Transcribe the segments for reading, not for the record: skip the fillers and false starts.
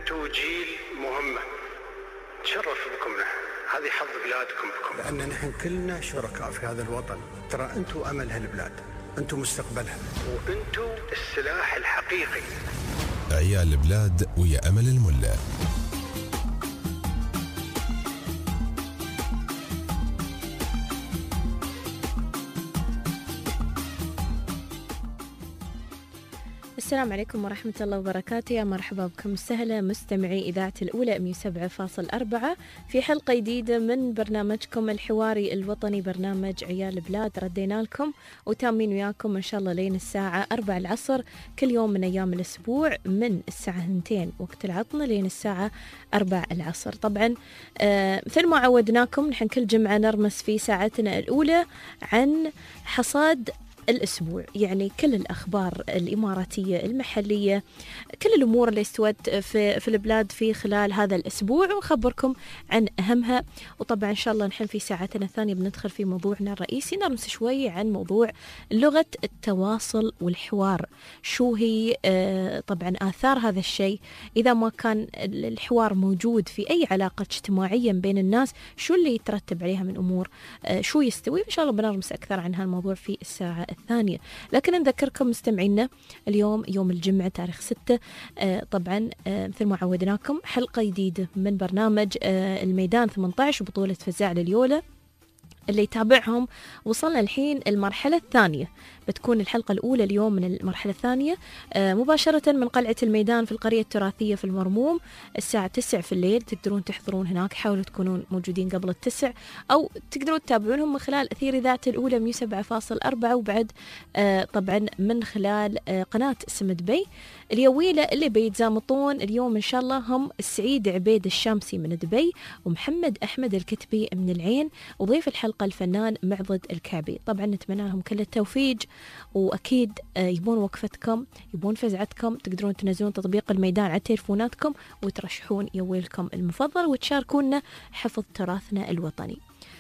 أنتوا جيل مهمة، تشرف بكم نحن، هذه حظ بلادكم بكم، لأن نحن كلنا شركاء في هذا الوطن. ترى أنتوا أمل هالبلاد، أنتوا مستقبلها، وأنتوا السلاح الحقيقي. عيال البلاد ويا أمل الملا. السلام عليكم ورحمة الله وبركاته، يا مرحبا بكم سهلة مستمعي إذاعة الأولى 107.4 في حلقة جديدة من برنامجكم الحواري الوطني، برنامج عيال البلاد. ردينا لكم وتامين وياكم إن شاء الله لين الساعة 4 العصر كل يوم من أيام الأسبوع، من الساعة 2 وقت العطلة لين الساعة 4 العصر. طبعا مثل ما عودناكم نحن كل جمعة نرمس في ساعتنا الأولى عن حصاد الأسبوع، يعني كل الأخبار الإماراتية المحلية، كل الأمور اللي استوت في البلاد في خلال هذا الأسبوع، ونخبركم عن أهمها. وطبعا إن شاء الله نحن في ساعتنا الثانية بندخل في موضوعنا الرئيسي، نرمس شوي عن موضوع لغة التواصل والحوار. شو هي طبعا آثار هذا الشيء إذا ما كان الحوار موجود في أي علاقة اجتماعية بين الناس، شو اللي يترتب عليها من أمور، شو يستوي. إن شاء الله بنرمس أكثر عن هالموضوع في الساعة الثانية. لكن نذكركم مستمعينا اليوم يوم الجمعة تاريخ 6، طبعا مثل ما عودناكم حلقة جديدة من برنامج الميدان 18 بطولة فزاع لليولة اللي يتابعهم. وصلنا الحين المرحلة الثانية، بتكون الحلقة الأولى اليوم من المرحلة الثانية مباشرة من قلعة الميدان في القرية التراثية في المرموم الساعة 9 في الليل. تقدرون تحضرون هناك، حاولوا تكونون موجودين قبل 9، أو تقدرون تتابعونهم من خلال أثير إذاعة الأولى 107.4، وبعد طبعا من خلال قناة سم دبي. اليويلة اللي بيتزامطون اليوم إن شاء الله هم السعيد عبيد الشامسي من دبي، ومحمد أحمد الكتبي من العين، وضيف الحلقة الفنان معضد الكعبي. طبعا نتمنى لهم كل التوفيق، وأكيد يبون وقفتكم، يبون فزعتكم. تقدرون تنزلون تطبيق الميدان على تليفوناتكم وترشحون يويلكم المفضل وتشاركونا حفظ تراثنا الوطني.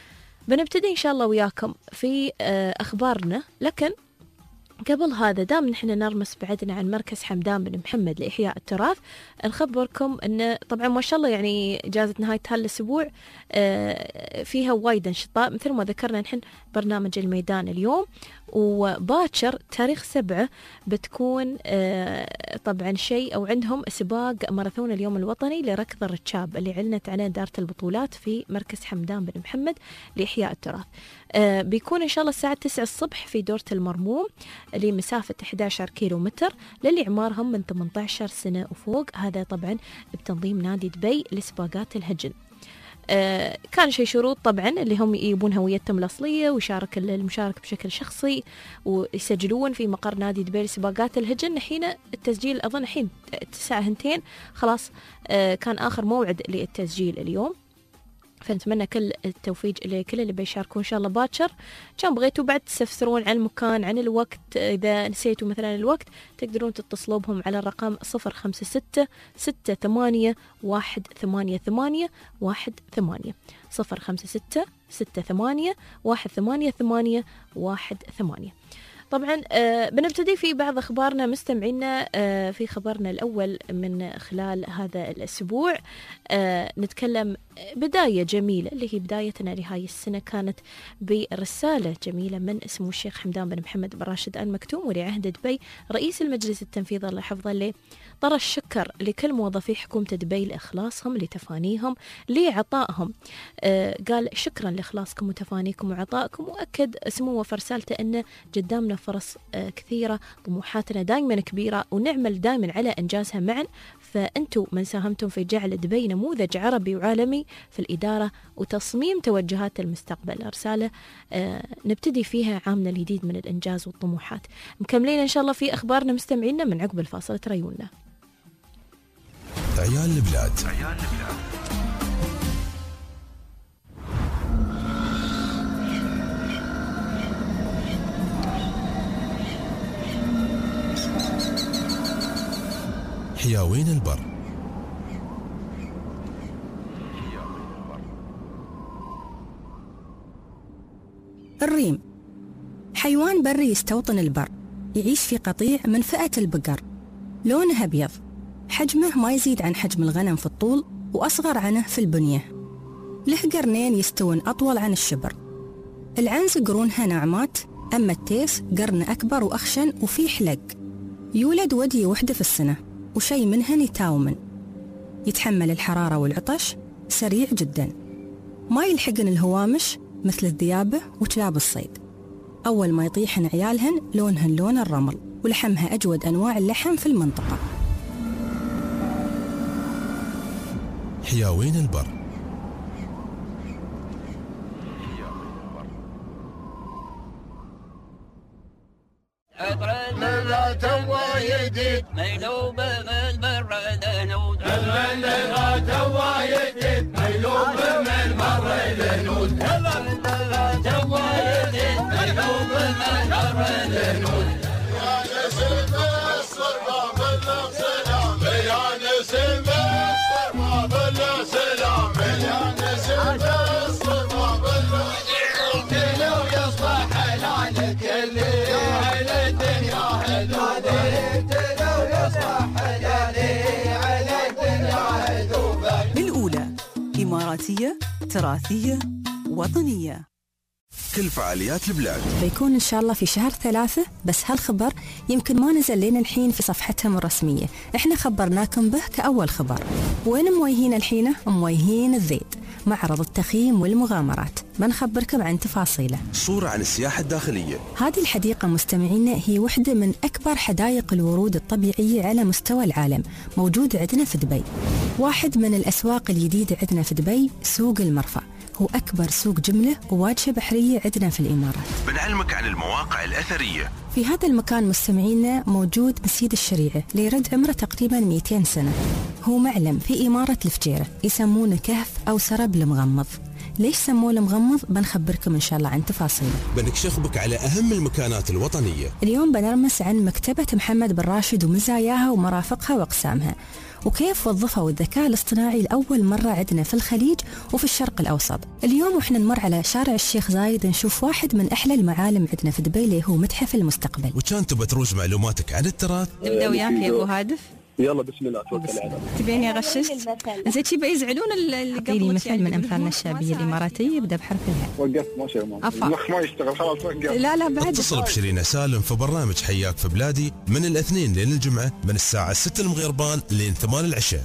بنبتدي إن شاء الله وياكم في أخبارنا، لكن قبل هذا دام نحن نرمس بعدنا عن مركز حمدان بن محمد لإحياء التراث، نخبركم أن طبعا ما شاء الله يعني إجازة نهاية هالأسبوع فيها وايد أنشطة مثل ما ذكرنا نحن برنامج الميدان اليوم. وباكر تاريخ 7 بتكون طبعا شيء أو عندهم سباق ماراثون اليوم الوطني لركض الركاب اللي علنت عنه دارة البطولات في مركز حمدان بن محمد لإحياء التراث. بيكون إن شاء الله الساعة 9 الصبح في دورة المرموم لمسافة 11 كيلو متر للي عمارهم من 18 سنة وفوق. هذا طبعا بتنظيم نادي دبي لسباقات الهجن. كان شيء شروط طبعا اللي هم يجيبون هويتهم الأصلية، ويشارك المشارك بشكل شخصي، ويسجلون في مقر نادي دبي لسباقات الهجن. حين التسجيل أظن حين الساعة 2 خلاص كان آخر موعد للتسجيل اليوم. فنتمنى كل التوفيق لكل اللي بيشاركون إن شاء الله باكر. كان بغيتوا بعد تستفسرون عن المكان عن الوقت، إذا نسيتوا مثلا الوقت تقدرون تتصلوا بهم على الرقم 056 68 188 18 056 68 188 18. طبعا بنبتدي في بعض أخبارنا مستمعينا. في خبرنا الأول من خلال هذا الأسبوع نتكلم بداية جميلة اللي هي بدايتنا لهاي السنة، كانت برسالة جميلة من سمو الشيخ حمدان بن محمد بن راشد آل مكتوم ولي عهد دبي رئيس المجلس التنفيذي الله يحفظه، اللي طرى الشكر لكل موظفي حكومة دبي لإخلاصهم لتفانيهم لعطائهم. قال شكرا لإخلاصكم وتفانيكم وعطائكم، وأكد سموه في رسالته أن قدامنا فرص كثيرة، طموحاتنا دائما كبيرة ونعمل دائما على إنجازها معا، فأنتم من ساهمتم في جعل دبي نموذج عربي وعالمي في الإدارة وتصميم توجهات المستقبل. رسالة نبتدي فيها عامنا الجديد من الإنجاز والطموحات. مكملين إن شاء الله في أخبارنا مستمعينا من عقب الفاصل، تريونا. عيال البلاد. حياوين البر. الريم حيوان بري يستوطن البر، يعيش في قطيع من فئة البقر، لونه أبيض، حجمه ما يزيد عن حجم الغنم في الطول وأصغر عنه في البنية. له قرنين يستوون أطول عن الشبر. العنز قرونها ناعمات، أما التيس قرن أكبر وأخشن وفيه حلق. يولد ودي وحدة في السنة وشي منهن يتاومن. يتحمل الحرارة والعطش، سريع جدا، ما يلحقن الهوامش مثل الذيابة وكلاب الصيد. أول ما يطيحن عيالهن لونهن لون الرمل، ولحمها أجود أنواع اللحم في المنطقة. حياوين البر. لا توايدي ميلوب من برد لا توايدي ميلوب من برد لا توايدي ميلوب من برد يا نسيم الصربة بالسلام يا نسيم الصربة بالسلام يا نسيم الصربة بالسلام لو يصبح حلالك اللي الأولى إماراتية تراثية وطنية. كل فعاليات البلاد بيكون إن شاء الله في شهر 3، بس هالخبر يمكن ما نزل لنا الحين في صفحتهم الرسمية. إحنا خبرناكم به كأول خبر. وين مويهين الحين؟ مويهين الذيد، معرض التخييم والمغامرات. بنخبركم عن تفاصيله. صورة عن السياحة الداخلية. هذه الحديقة مستمعينا هي واحدة من أكبر حدائق الورود الطبيعية على مستوى العالم، موجود عندنا في دبي. واحد من الأسواق الجديدة عندنا في دبي سوق المرفأ، هو أكبر سوق جملة وواجهة بحرية عندنا في الإمارات. بنعلمك عن المواقع الأثرية. في هذا المكان مستمعينا موجود مسجد الشريعة ليرد عمره تقريبا 200 سنة. هو معلم في إمارة الفجيرة، يسمونه كهف أو سرب المغمض. ليش سموه المغمض؟ بنخبركم إن شاء الله عن تفاصيله. بنكشف بك على أهم المكانات الوطنية. اليوم بنرمس عن مكتبة محمد بن راشد ومزاياها ومرافقها وأقسامها، وكيف وظفوا الذكاء الاصطناعي لأول مرة عندنا في الخليج وفي الشرق الأوسط. اليوم وإحنا نمر على شارع الشيخ زايد نشوف واحد من أحلى المعالم عندنا في دبي اللي هو متحف المستقبل. وكان تبى تروج معلوماتك عن التراث؟ نبدأ وياك يا أبو هادف. يلا بسم الله توكل على الله. تبيني أغششت؟ زين شي بيزعلون اللي قبل مثل من أمثالنا الشعبية الإماراتية يبدأ بحرف الهاء. وقفت ما شاء الله. المخ ما يشتغل خلاص وقف. لا بعد. اتصل بشيرين سالم في برنامج حياك في بلادي من الاثنين لين الجمعة من الساعة 6 المغربان لين 8 العشاء.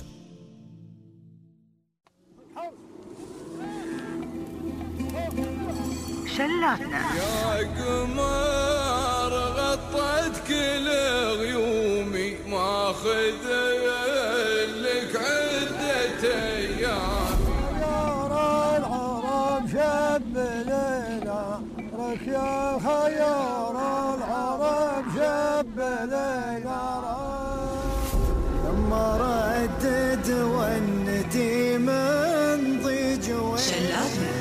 شلاتنا يا قمر غطت كل غيومي ماخذ لك عدة ايام. خيار العرب شب ليلى رك يا خيار العرب شب ليلى لما ردد والندي من ضيج شلاتنا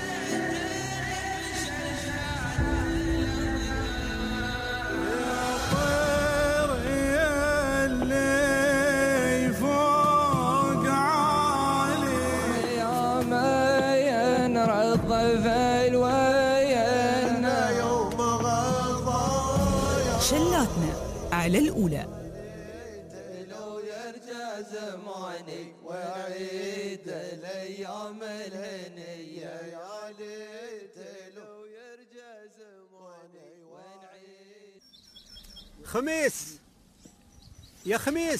شلاتنا على الأولى. لو يرجع زماني وعيد الأيام الهنية يا ليت لو يرجع زماني ونعيد. خميس يا خميس،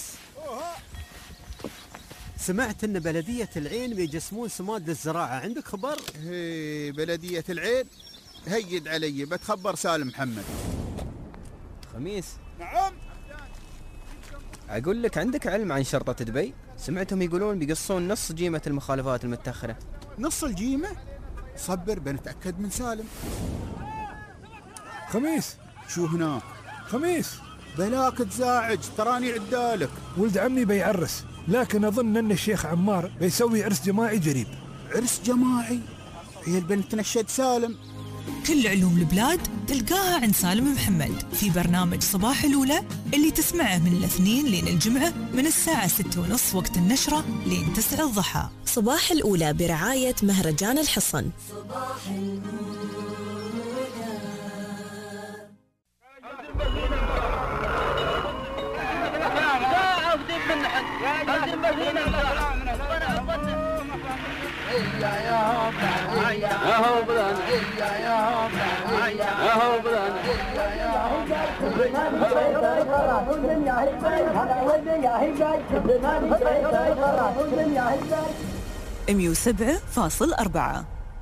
سمعت ان بلدية العين بيجسمون سماد للزراعة، عندك خبر؟ هي بلدية العين هيد علي، بتخبر سالم محمد. خميس. نعم. أقول لك عندك علم عن شرطة دبي؟ سمعتهم يقولون بيقصون نص جيمة المخالفات المتأخرة. نص الجيمة؟ صبر بنتأكد من سالم. خميس. شو هناك؟ خميس بلاك تزاعج، تراني عدالك. ولد عمي بيعرس، لكن أظن أن الشيخ عمار بيسوي عرس جماعي قريب. عرس جماعي؟ هي البنت تنشد سالم. كل علوم البلاد تلقاها عند سالم محمد في برنامج صباح الأولى اللي تسمعه من الاثنين لين الجمعة من الساعة 6:30 وقت النشرة لين 9 الضحى. صباح الأولى برعاية مهرجان الحصن. صباح 107.4.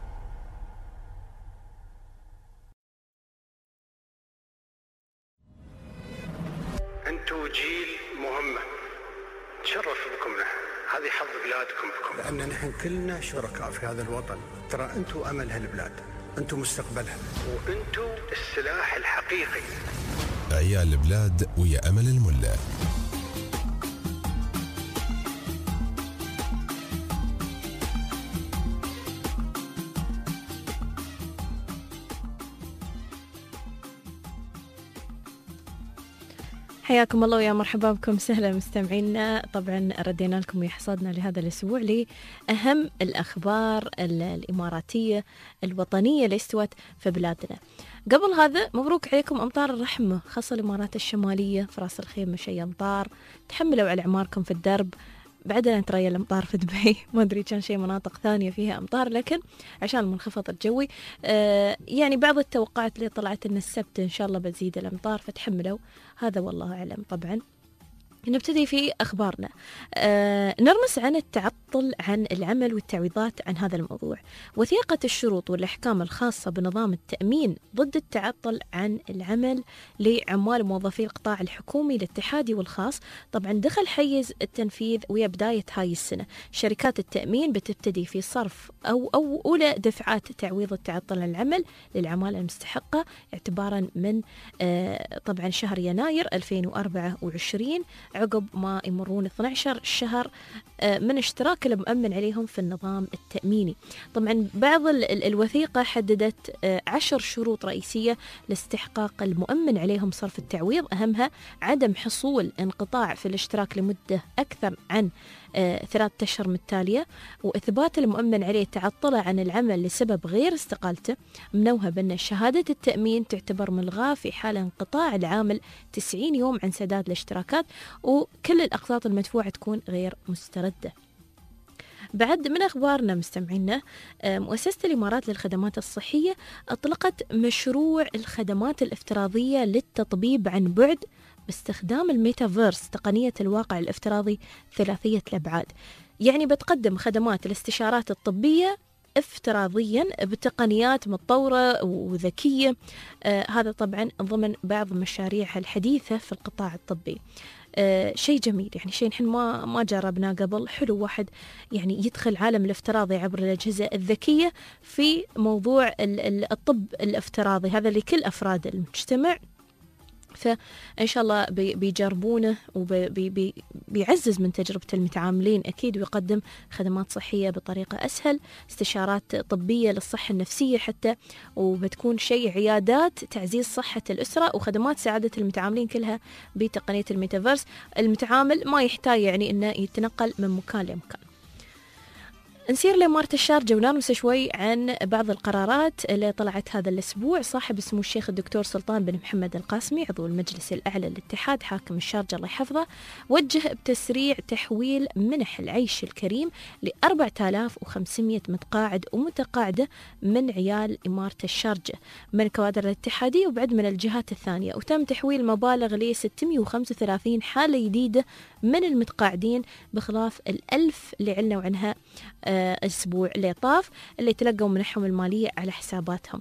أنتوا جيل مهمة تشرف بكم نحن، هذه حظ بلادكم بكم، لأن نحن كلنا شركاء في هذا الوطن. ترى أنتوا أمل هالبلاد، أنتوا مستقبلها، وأنتوا السلاح الحقيقي. عيال البلاد ويا أمل الملا. حياكم الله ويا مرحبا بكم، سهلا مستمعينا. طبعا ردينا لكم وحصادنا لهذا الأسبوع لأهم الأخبار الإماراتية الوطنية اللي استوت في بلادنا. قبل هذا مبروك عليكم أمطار الرحمة، خاصة الإمارات الشمالية في راس الخيمة شيء أمطار، تحملوا على أعماركم في الدرب. بعدنا ترى الأمطار في دبي ما أدري كان شيء مناطق ثانية فيها أمطار، لكن عشان المنخفض الجوي يعني بعض التوقعات اللي طلعت إن السبت إن شاء الله بتزيد الأمطار، فتحملوا هذا والله أعلم. طبعا نبتدي في أخبارنا. نرمس عن التعطل عن العمل والتعويضات عن هذا الموضوع. وثيقة الشروط والأحكام الخاصة بنظام التأمين ضد التعطل عن العمل لعمال وموظفي القطاع الحكومي الاتحادي والخاص طبعا دخل حيز التنفيذ ويا بداية هاي السنة. شركات التأمين بتبتدي في صرف أو أولى دفعات تعويض التعطل عن العمل للعمالة المستحقة اعتبارا من طبعا شهر يناير 2024 عقب ما يمرون 12 شهر من اشتراك المؤمن عليهم في النظام التأميني. طبعا بعض الوثيقة حددت 10 شروط رئيسية لاستحقاق المؤمن عليهم صرف التعويض، أهمها عدم حصول انقطاع في الاشتراك لمدة أكثر عن 3 أشهر متتالية، وإثبات المؤمن عليه تعطله عن العمل لسبب غير استقالته، منوها بأن شهادة التأمين تعتبر ملغاة في حال انقطاع العامل 90 يوم عن سداد الاشتراكات، وكل الأقساط المدفوعة تكون غير مستردة. بعد من أخبارنا مستمعينا، مؤسسة الإمارات للخدمات الصحية أطلقت مشروع الخدمات الافتراضية للتطبيب عن بعد باستخدام الميتافيرس، تقنية الواقع الافتراضي ثلاثية الأبعاد. يعني بتقدم خدمات الاستشارات الطبية افتراضيا بتقنيات متطورة وذكية. هذا طبعا ضمن بعض مشاريعها الحديثة في القطاع الطبي. شيء جميل، يعني شيء نحن ما جربناه قبل. حلو واحد يعني يدخل عالم الافتراضي عبر الأجهزة الذكية في موضوع الطب الافتراضي هذا لكل أفراد المجتمع. فإن شاء الله بيجربونه وبيعزز من تجربة المتعاملين أكيد، ويقدم خدمات صحية بطريقة أسهل، استشارات طبية للصحة النفسية حتى، وبتكون شيء عيادات تعزيز صحة الأسرة وخدمات سعادة المتعاملين كلها بتقنية الميتافيرس. المتعامل ما يحتاج يعني إنه يتنقل من مكان لمكان. نسير لإمارة الشارجة ونرمس شوي عن بعض القرارات اللي طلعت هذا الأسبوع. صاحب سمو الشيخ الدكتور سلطان بن محمد القاسمي عضو المجلس الأعلى للاتحاد حاكم الشارجة الله يحفظه وجه بتسريع تحويل منح العيش الكريم ل4500 متقاعد ومتقاعدة من عيال إمارة الشارجة من كوادر الاتحادية وبعد من الجهات الثانية، وتم تحويل مبالغ ل 635 حالة جديدة من المتقاعدين بخلاف 1000 اللي علنوا عنها الأسبوع اللي طاف اللي تلقوا منحهم المالية على حساباتهم.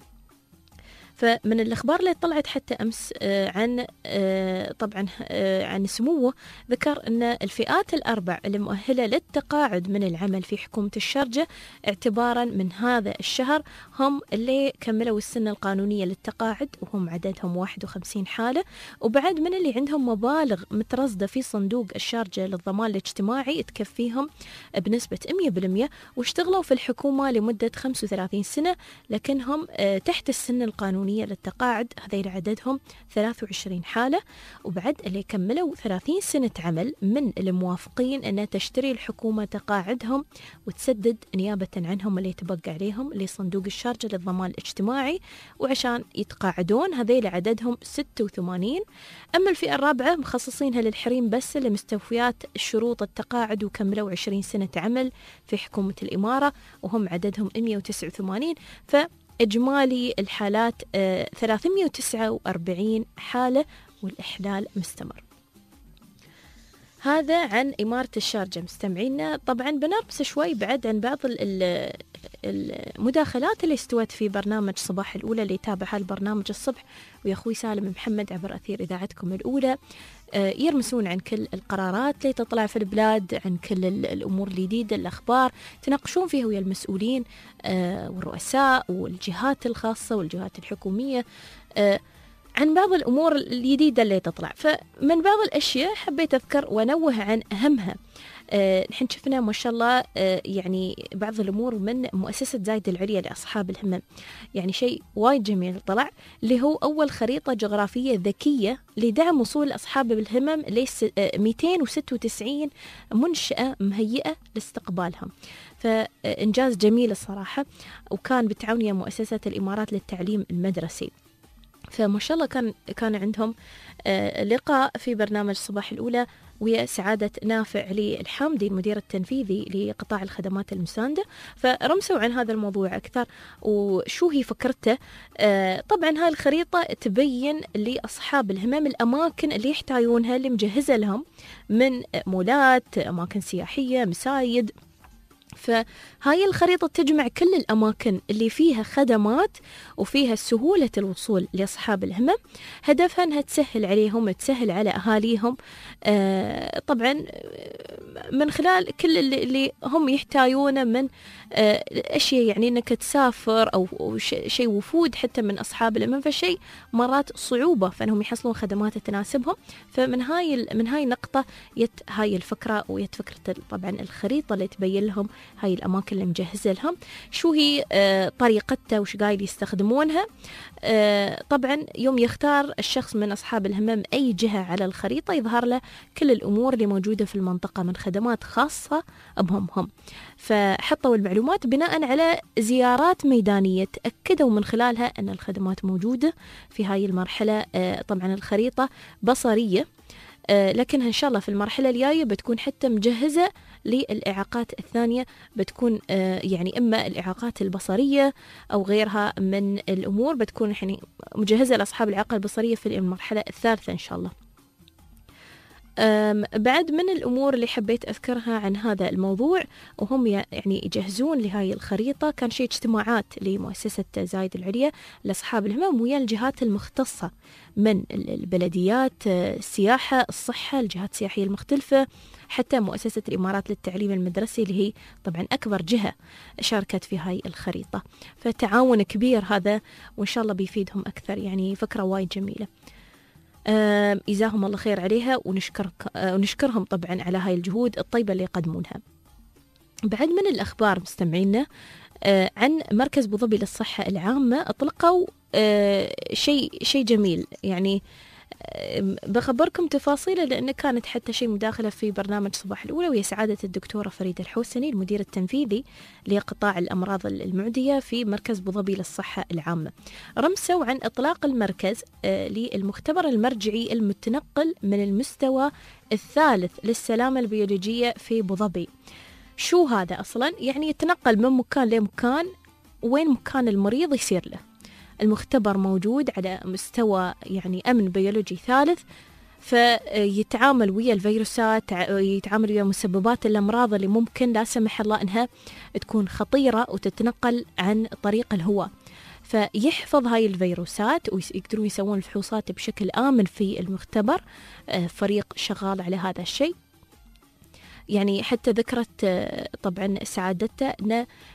فمن الأخبار اللي طلعت حتى أمس عن طبعا عن سموه، ذكر أن الفئات الأربع المؤهلة للتقاعد من العمل في حكومة الشارجة اعتبارا من هذا الشهر هم اللي كملوا السنة القانونية للتقاعد وهم عددهم 51 حالة، وبعد من اللي عندهم مبالغ مترصدة في صندوق الشارجة للضمان الاجتماعي تكفيهم بنسبة 100%، واشتغلوا في الحكومة لمدة 35 سنة لكنهم تحت السن القانوني قانونية للتقاعد، هذين عددهم 23 حالة. وبعد اللي كملوا 30 سنة عمل من الموافقين أن تشتري الحكومة تقاعدهم وتسدد نيابة عنهم اللي يتبقى عليهم لصندوق الشارجة للضمان الاجتماعي وعشان يتقاعدون، هذين عددهم 86. أما الفئة الرابعة مخصصينها للحريم بس اللي مستوفيات شروط التقاعد وكملوا 20 سنة عمل في حكومة الإمارة، وهم عددهم 189. فإجمالي الحالات 349 حالة، والإحلال مستمر. هذا عن إمارة الشارجة مستمعينا. طبعا بنربس شوي بعد عن بعض المداخلات اللي استوت في برنامج صباح الأولى اللي يتابع هالبرنامج الصبح، ويا أخوي سالم محمد عبر أثير إذاعتكم الأولى يرمسون عن كل القرارات اللي تطلع في البلاد، عن كل الأمور الجديدة، الأخبار تناقشون فيها ويا المسؤولين والرؤساء والجهات الخاصة والجهات الحكومية عن بعض الأمور الجديدة اللي تطلع. فمن بعض الأشياء حبيت أذكر وأنوه عن أهمها. نحن شفنا ما شاء الله يعني بعض الأمور من مؤسسة زايد العليا لأصحاب الهمم، يعني شيء وايد جميل طلع، اللي هو أول خريطة جغرافية ذكية لدعم وصول أصحاب الهمم ل 296 منشأة مهيئة لاستقبالهم. فإنجاز جميل الصراحة، وكان بتعاون مؤسسة الإمارات للتعليم المدرسي. فما شاء الله كان عندهم لقاء في برنامج صباح الأولى ويا سعادة نافع علي الحامدي المدير التنفيذي لقطاع الخدمات المساندة، فرمسوا عن هذا الموضوع أكثر وشو هي فكرته. طبعا هاي الخريطة تبين لأصحاب الهمم الأماكن اللي يحتاجونها اللي مجهزة لهم من مولات، أماكن سياحية، مسايد. فهاي الخريطة تجمع كل الأماكن اللي فيها خدمات وفيها سهولة الوصول لأصحاب الهمم، هدفها أنها تسهل عليهم، تسهل على أهاليهم طبعا من خلال كل اللي هم يحتاجونه من أشياء، يعني أنك تسافر أو شيء وفود حتى من أصحاب الهمم، فشيء مرات صعوبة فإنهم يحصلون خدمات تناسبهم. فمن هاي نقطة هاي الفكرة ويت فكرة طبعا الخريطة اللي تبين لهم هاي الأماكن اللي مجهزة لهم شو هي طريقتها وش قاعد يستخدمونها. طبعا يوم يختار الشخص من أصحاب الهمم أي جهة على الخريطة يظهر له كل الأمور اللي موجودة في المنطقة من خدمات خاصة بهم هم. فحطوا المعلومات بناء على زيارات ميدانية تأكدوا من خلالها أن الخدمات موجودة في هاي المرحلة. طبعا الخريطة بصرية، لكنها إن شاء الله في المرحلة الجاية بتكون حتى مجهزة للإعاقات الثانية، بتكون يعني إما الإعاقات البصرية أو غيرها من الأمور بتكون يعني مجهزة لأصحاب الإعاقة البصرية في المرحلة الثالثة إن شاء الله. بعد من الأمور اللي حبيت أذكرها عن هذا الموضوع وهم يعني يجهزون لهاي الخريطة، كان شيء اجتماعات لمؤسسة زايد العليا لأصحاب الهمم ويا الجهات المختصة من البلديات، السياحة، الصحة، الجهات السياحية المختلفة، حتى مؤسسة الإمارات للتعليم المدرسي اللي هي طبعا أكبر جهة شاركت في هاي الخريطة. فتعاون كبير هذا وإن شاء الله بيفيدهم أكثر، يعني فكرة وايد جميلة. إجزاهم الله خير عليها ونشكرهم طبعا على هاي الجهود الطيبة اللي يقدمونها. بعد من الأخبار مستمعينا عن مركز أبو ظبي للصحة العامة، أطلقوا شيء جميل، يعني بخبركم تفاصيله لأن كانت حتى شيء مداخلة في برنامج صباح الأولى وهي سعادة الدكتورة فريدة الحوسني المدير التنفيذي لقطاع الأمراض المعدية في مركز أبو ظبي للصحة العامة. رمسوا عن إطلاق المركز للمختبر المرجعي المتنقل من المستوى الثالث للسلامة البيولوجية في أبو ظبي. شو هذا أصلا؟ يعني يتنقل من مكان لمكان وين مكان المريض يصير له. المختبر موجود على مستوى يعني أمن بيولوجي ثالث، فيتعامل ويا الفيروسات، يتعامل ويا مسببات الأمراض اللي ممكن لا سمح الله أنها تكون خطيرة وتتنقل عن طريق الهواء، فيحفظ هاي الفيروسات ويقدرون يسوون الفحوصات بشكل آمن في المختبر. فريق شغال على هذا الشيء. يعني حتى ذكرت طبعا سعادتها أن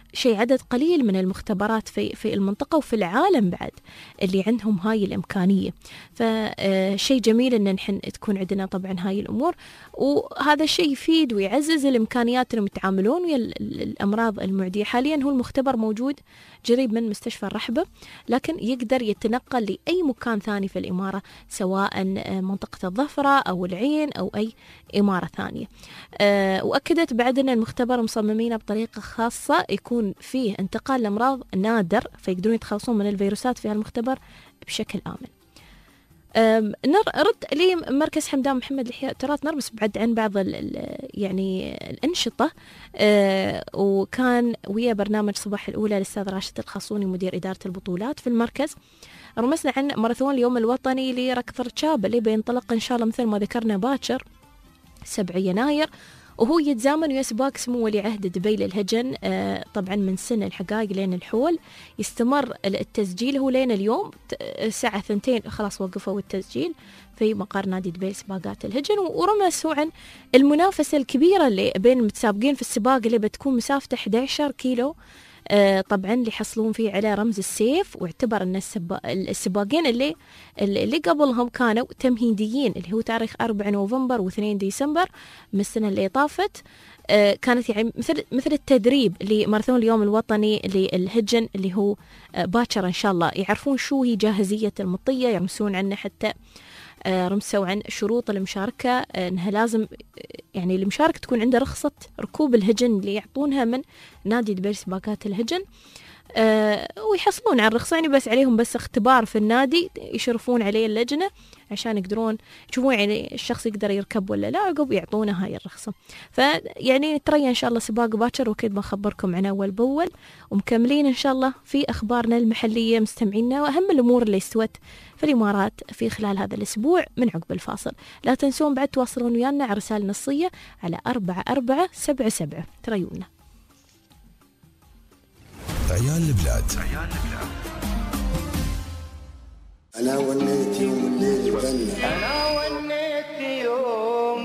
شيء عدد قليل من المختبرات في المنطقة وفي العالم بعد اللي عندهم هاي الإمكانية. فشيء جميل أن نحن تكون عندنا طبعا هاي الأمور، وهذا الشيء يفيد ويعزز الإمكانيات أنهم يتعاملون ويا الأمراض المعدية. حاليا هو المختبر موجود قريب من مستشفى الرحبة، لكن يقدر يتنقل لأي مكان ثاني في الإمارة، سواء منطقة الظفرة أو العين أو أي إمارة ثانية. وأكدت بعد أن المختبر مصممينه بطريقة خاصة يكون فيه انتقال لأمراض نادر، فيقدرون يتخلصون من الفيروسات في هالمختبر بشكل آمن. نرد لمركز حمدان محمد لإحياء التراث، نربس بعد عن بعض يعني الأنشطة. وكان ويا برنامج صباح الأولى الأستاذ راشد الخاصوني مدير إدارة البطولات في المركز. رمسنا عن ماراثون اليوم الوطني لركض الركاب اللي بينطلق إن شاء الله مثل ما ذكرنا باكر 7 يناير، وهو يتزامن ويا سباق سمو ولي عهد دبي للهجن طبعا من سن الحقائق لين الحول. يستمر التسجيل هو لين اليوم الساعة 2 خلاص وقفوا التسجيل في مقر نادي دبي سباقات الهجن. ورمسوا عن المنافسة الكبيرة اللي بين المتسابقين في السباق اللي بتكون مسافته 11 كيلو، طبعا اللي يحصلون فيه على رمز السيف. واعتبر أن السباقين اللي قبلهم كانوا تمهيديين، اللي هو تاريخ 4 نوفمبر و2 ديسمبر من السنة اللي طافت، كانت يعني مثل التدريب لماراثون اليوم الوطني للهجن اللي هو باكر إن شاء الله. يعرفون شو هي جاهزية المطية، يرمسون عنه، حتى رمسوا عن شروط المشاركة أنها لازم يعني المشارك تكون عنده رخصة ركوب الهجن اللي يعطونها من نادي دبي سباقات الهجن، ويحصلون على الرخصة. يعني بس عليهم بس اختبار في النادي يشرفون عليه اللجنة عشان يقدرون يشوفون يعني الشخص يقدر يركب ولا لا، عقب يعطونه هاي الرخصة. فيعني نتريا إن شاء الله سباق باكر، وكيد بنخبركم عنه أول بأول، ومكملين إن شاء الله في أخبارنا المحلية مستمعينا وأهم الأمور اللي استوت في الإمارات في خلال هذا الأسبوع من عقب الفاصل. لا تنسون بعد تواصلون ويانا على رسالة نصية على 4477. تريونا عيال البلاد. أنا ونيت يوم الليل بنا، أنا ونيت يوم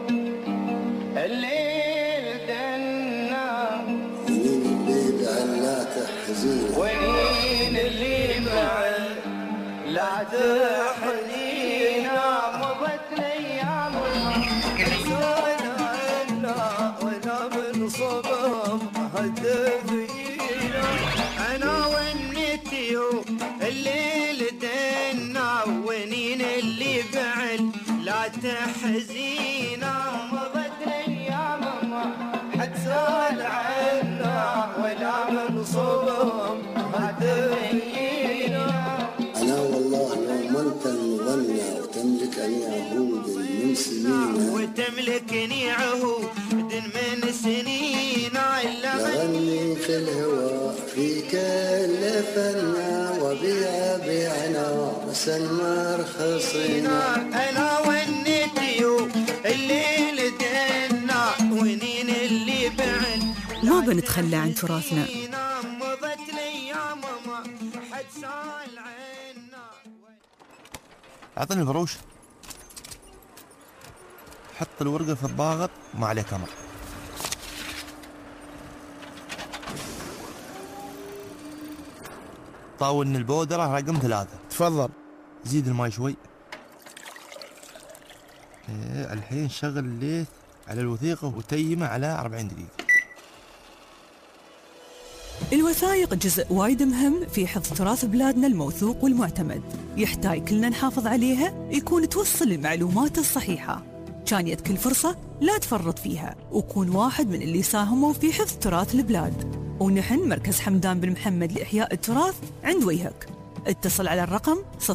الليل دنا، ونين اللي بعل لا تحزين، ونين اللي بعل لا تحزين، مضت أيامنا كسرنا عنا وأنا من صبام هدفينا. أنا ونيت يوم الليل دنا، ونين اللي بعل لا تحزينا، مضت أيام ما حد سأل عنا ولا من صبهم هدفينا. أنا والله يوم أنت المغنى وتملكني عهود من سنين، وتملكني عهود من سنين، لغني في الهواء في كل فنا، وبيع بيعنا وسلمى رخصينا. أنا ونيت يوم الليل دنا، ونين اللي بعل ما بنتخلى عن تراثنا. مضت الأيام ما حد سأل عنا. أعطني البروش، حط الورقة في الضاغط ما عليه كمر. طاولني البودرة رقم 3. تفضل. زيد الماي شوي. الحين شغل الليث على الوثيقة وتيمه على 40 دقيقة. الوثائق جزء وايد مهم في حفظ تراث بلادنا الموثوق والمعتمد، يحتاج كلنا نحافظ عليها، يكون توصل المعلومات الصحيحة. كان يد كل فرصة لا تفرط فيها، وكون واحد من اللي ساهموا في حفظ تراث البلاد. ونحن مركز حمدان بن محمد لإحياء التراث عند وجهك. اتصل على الرقم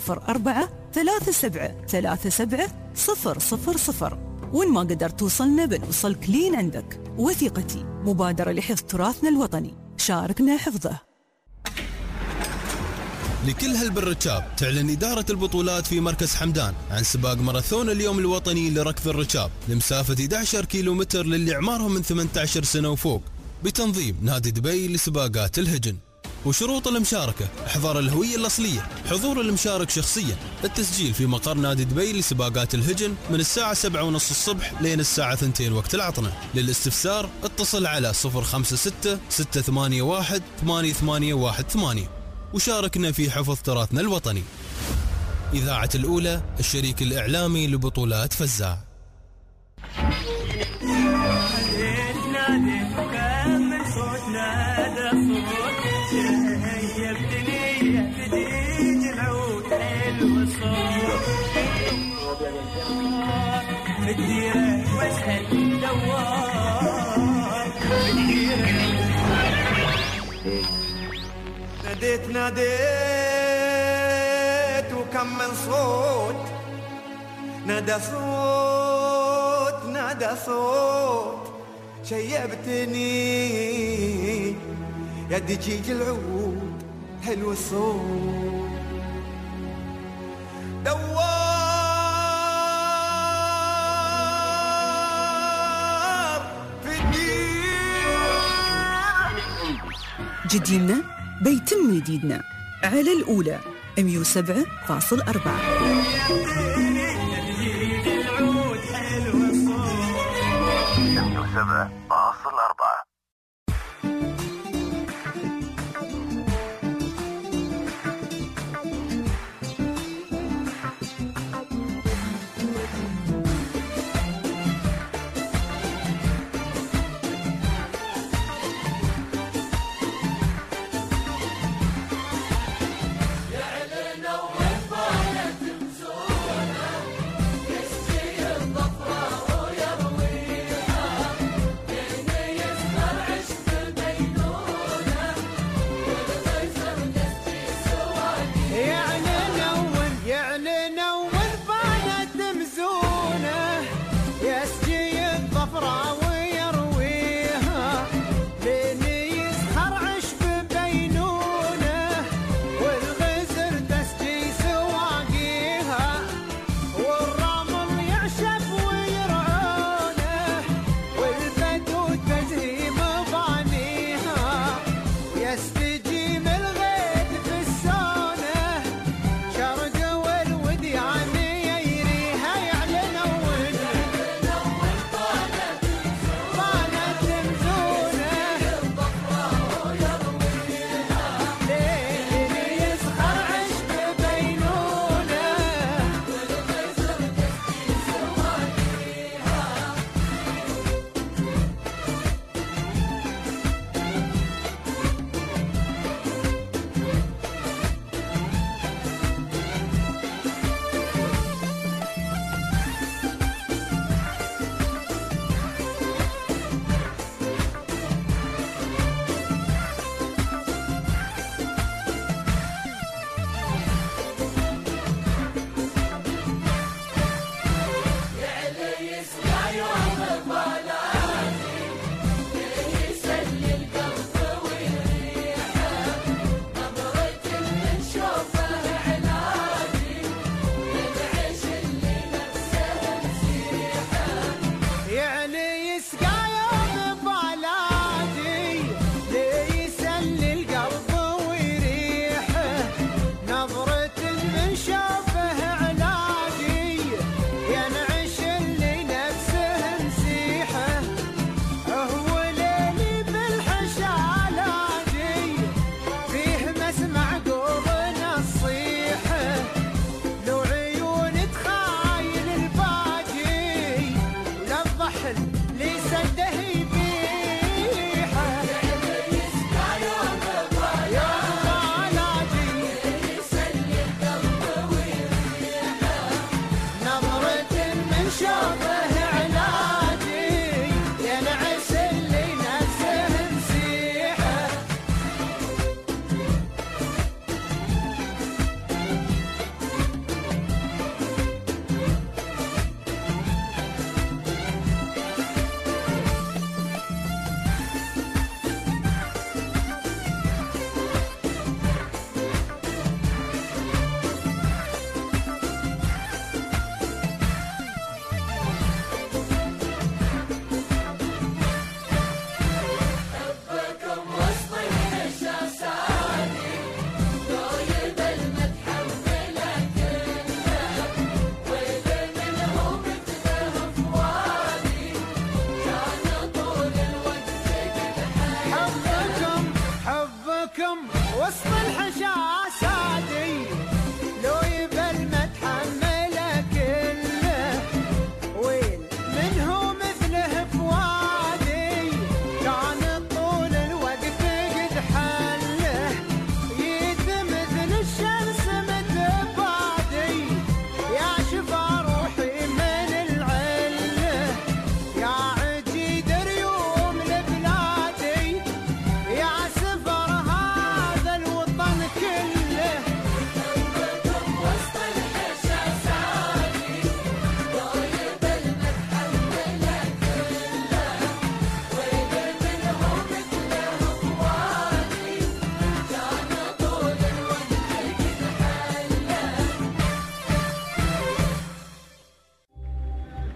043737 وإن ما قدرت توصلنا بنوصلك لين عندك. وثيقتي مبادرة لحفظ تراثنا الوطني، شاركنا حفظه. لكل هالبالركاب تعلن إدارة البطولات في مركز حمدان عن سباق ماراثون اليوم الوطني لركض الركاب لمسافة 11 كيلومتر للي أعمارهم من 18 سنة وفوق، بتنظيم نادي دبي لسباقات الهجن. وشروط المشاركة: إحضار الهوية الأصلية، حضور المشارك شخصيا، التسجيل في مقر نادي دبي لسباقات الهجن من الساعة 7:30 الصبح لين الساعة 2 وقت العطنة. للاستفسار اتصل على 056-681-8818 وشاركنا في حفظ تراثنا الوطني. إذاعة الأولى، الشريك الإعلامي لبطولات فزاع. ناديت وكم من صوت، نادى صوت شيبتني يا دجيج العود حلو الصوت، دوار في الدين. جديدنا بيتم جديدنا على الأولى 107.4.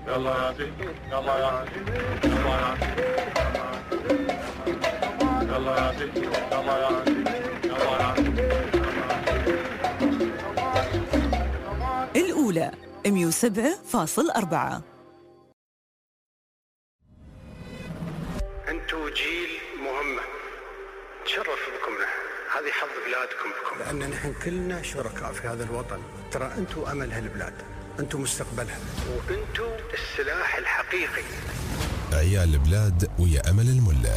الأولى 107.4. أنتوا جيل مهمة تشرف بكم له، هذه حظ بلادكم بكم، لأن نحن كلنا شركاء في هذا الوطن. ترى أنتوا أمل هالبلاد، أنتوا مستقبلها، وأنتوا السلاح الحقيقي. عيال البلاد ويا أمل الملا.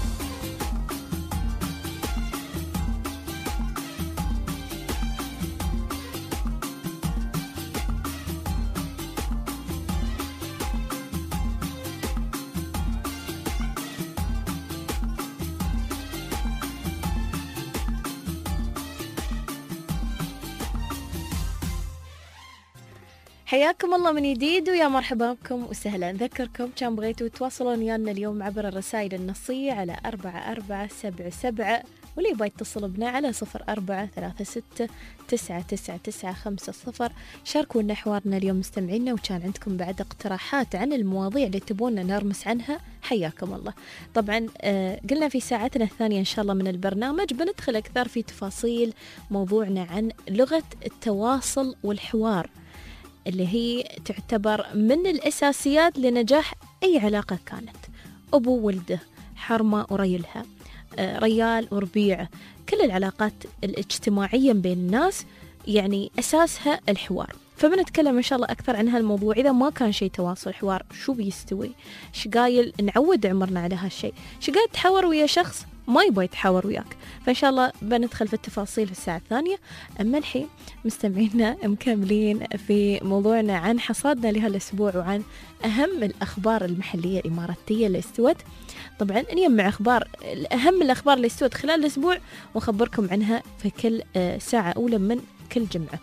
حياكم الله من جديد ويا مرحبا بكم وسهلا. نذكركم كان بغيتوا تواصلون ويانا اليوم عبر الرسائل النصية على 4477 واللي يبغى يتصل بنا على 0436999950. شاركوا لنا حوارنا اليوم مستمعينا، وكان عندكم بعد اقتراحات عن المواضيع اللي تبوننا نرمس عنها حياكم الله. طبعا قلنا في ساعتنا الثانية إن شاء الله من البرنامج بندخل أكثر في تفاصيل موضوعنا عن لغة التواصل والحوار، اللي هي تعتبر من الأساسيات لنجاح أي علاقة كانت. أبو ولده، حرمة وريلها، ريال وربيعه، كل العلاقات الاجتماعية بين الناس يعني أساسها الحوار. فبنتكلم إن شاء الله أكثر عن هالموضوع. إذا ما كان شيء تواصل حوار شو بيستوي؟ شقايل نعود عمرنا على هالشيء، شقايل تحاور ويا شخص ما يبغى يتحاور وياك. فإن شاء الله بندخل في التفاصيل في الساعة الثانية. أما الحين مستمعينا مكملين في موضوعنا عن حصادنا لهالأسبوع وعن أهم الأخبار المحلية الإماراتية اللي استوت. طبعا نجمع أخبار أهم الأخبار اللي استوت خلال الأسبوع ونخبركم عنها في كل ساعة أولى من كل جمعة.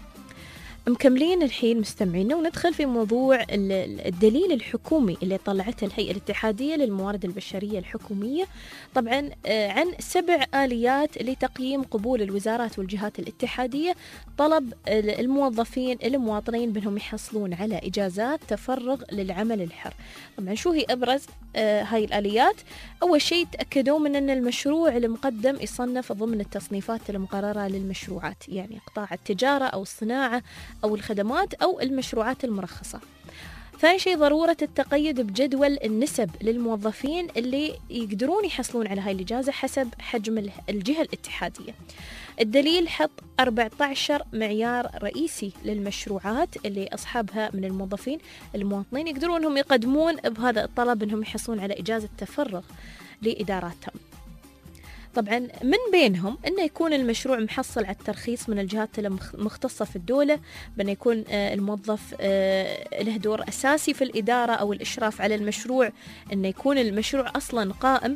مكملين الحين مستمعينا وندخل في موضوع الدليل الحكومي اللي طلعته الهيئة الاتحادية للموارد البشرية الحكومية، طبعا عن 7 آليات لتقييم قبول الوزارات والجهات الاتحادية طلب الموظفين المواطنين بأنهم يحصلون على إجازات تفرغ للعمل الحر. طبعا شو هي أبرز هاي الآليات؟ أول شيء تأكدوا من أن المشروع المقدم يصنف ضمن التصنيفات المقررة للمشروعات، يعني قطاع التجارة أو الصناعة أو الخدمات أو المشروعات المرخصة. ثاني شيء ضرورة التقيد بجدول النسب للموظفين اللي يقدرون يحصلون على هاي الإجازة حسب حجم الجهة الاتحادية. الدليل حط 14 معيار رئيسي للمشروعات اللي أصحابها من الموظفين المواطنين يقدرون هم يقدمون بهذا الطلب أنهم يحصلون على إجازة تفرغ لإداراتهم. طبعا من بينهم أنه يكون المشروع محصل على الترخيص من الجهات المختصة في الدولة، بأنه يكون الموظف له دور أساسي في الإدارة أو الإشراف على المشروع، أنه يكون المشروع أصلا قائم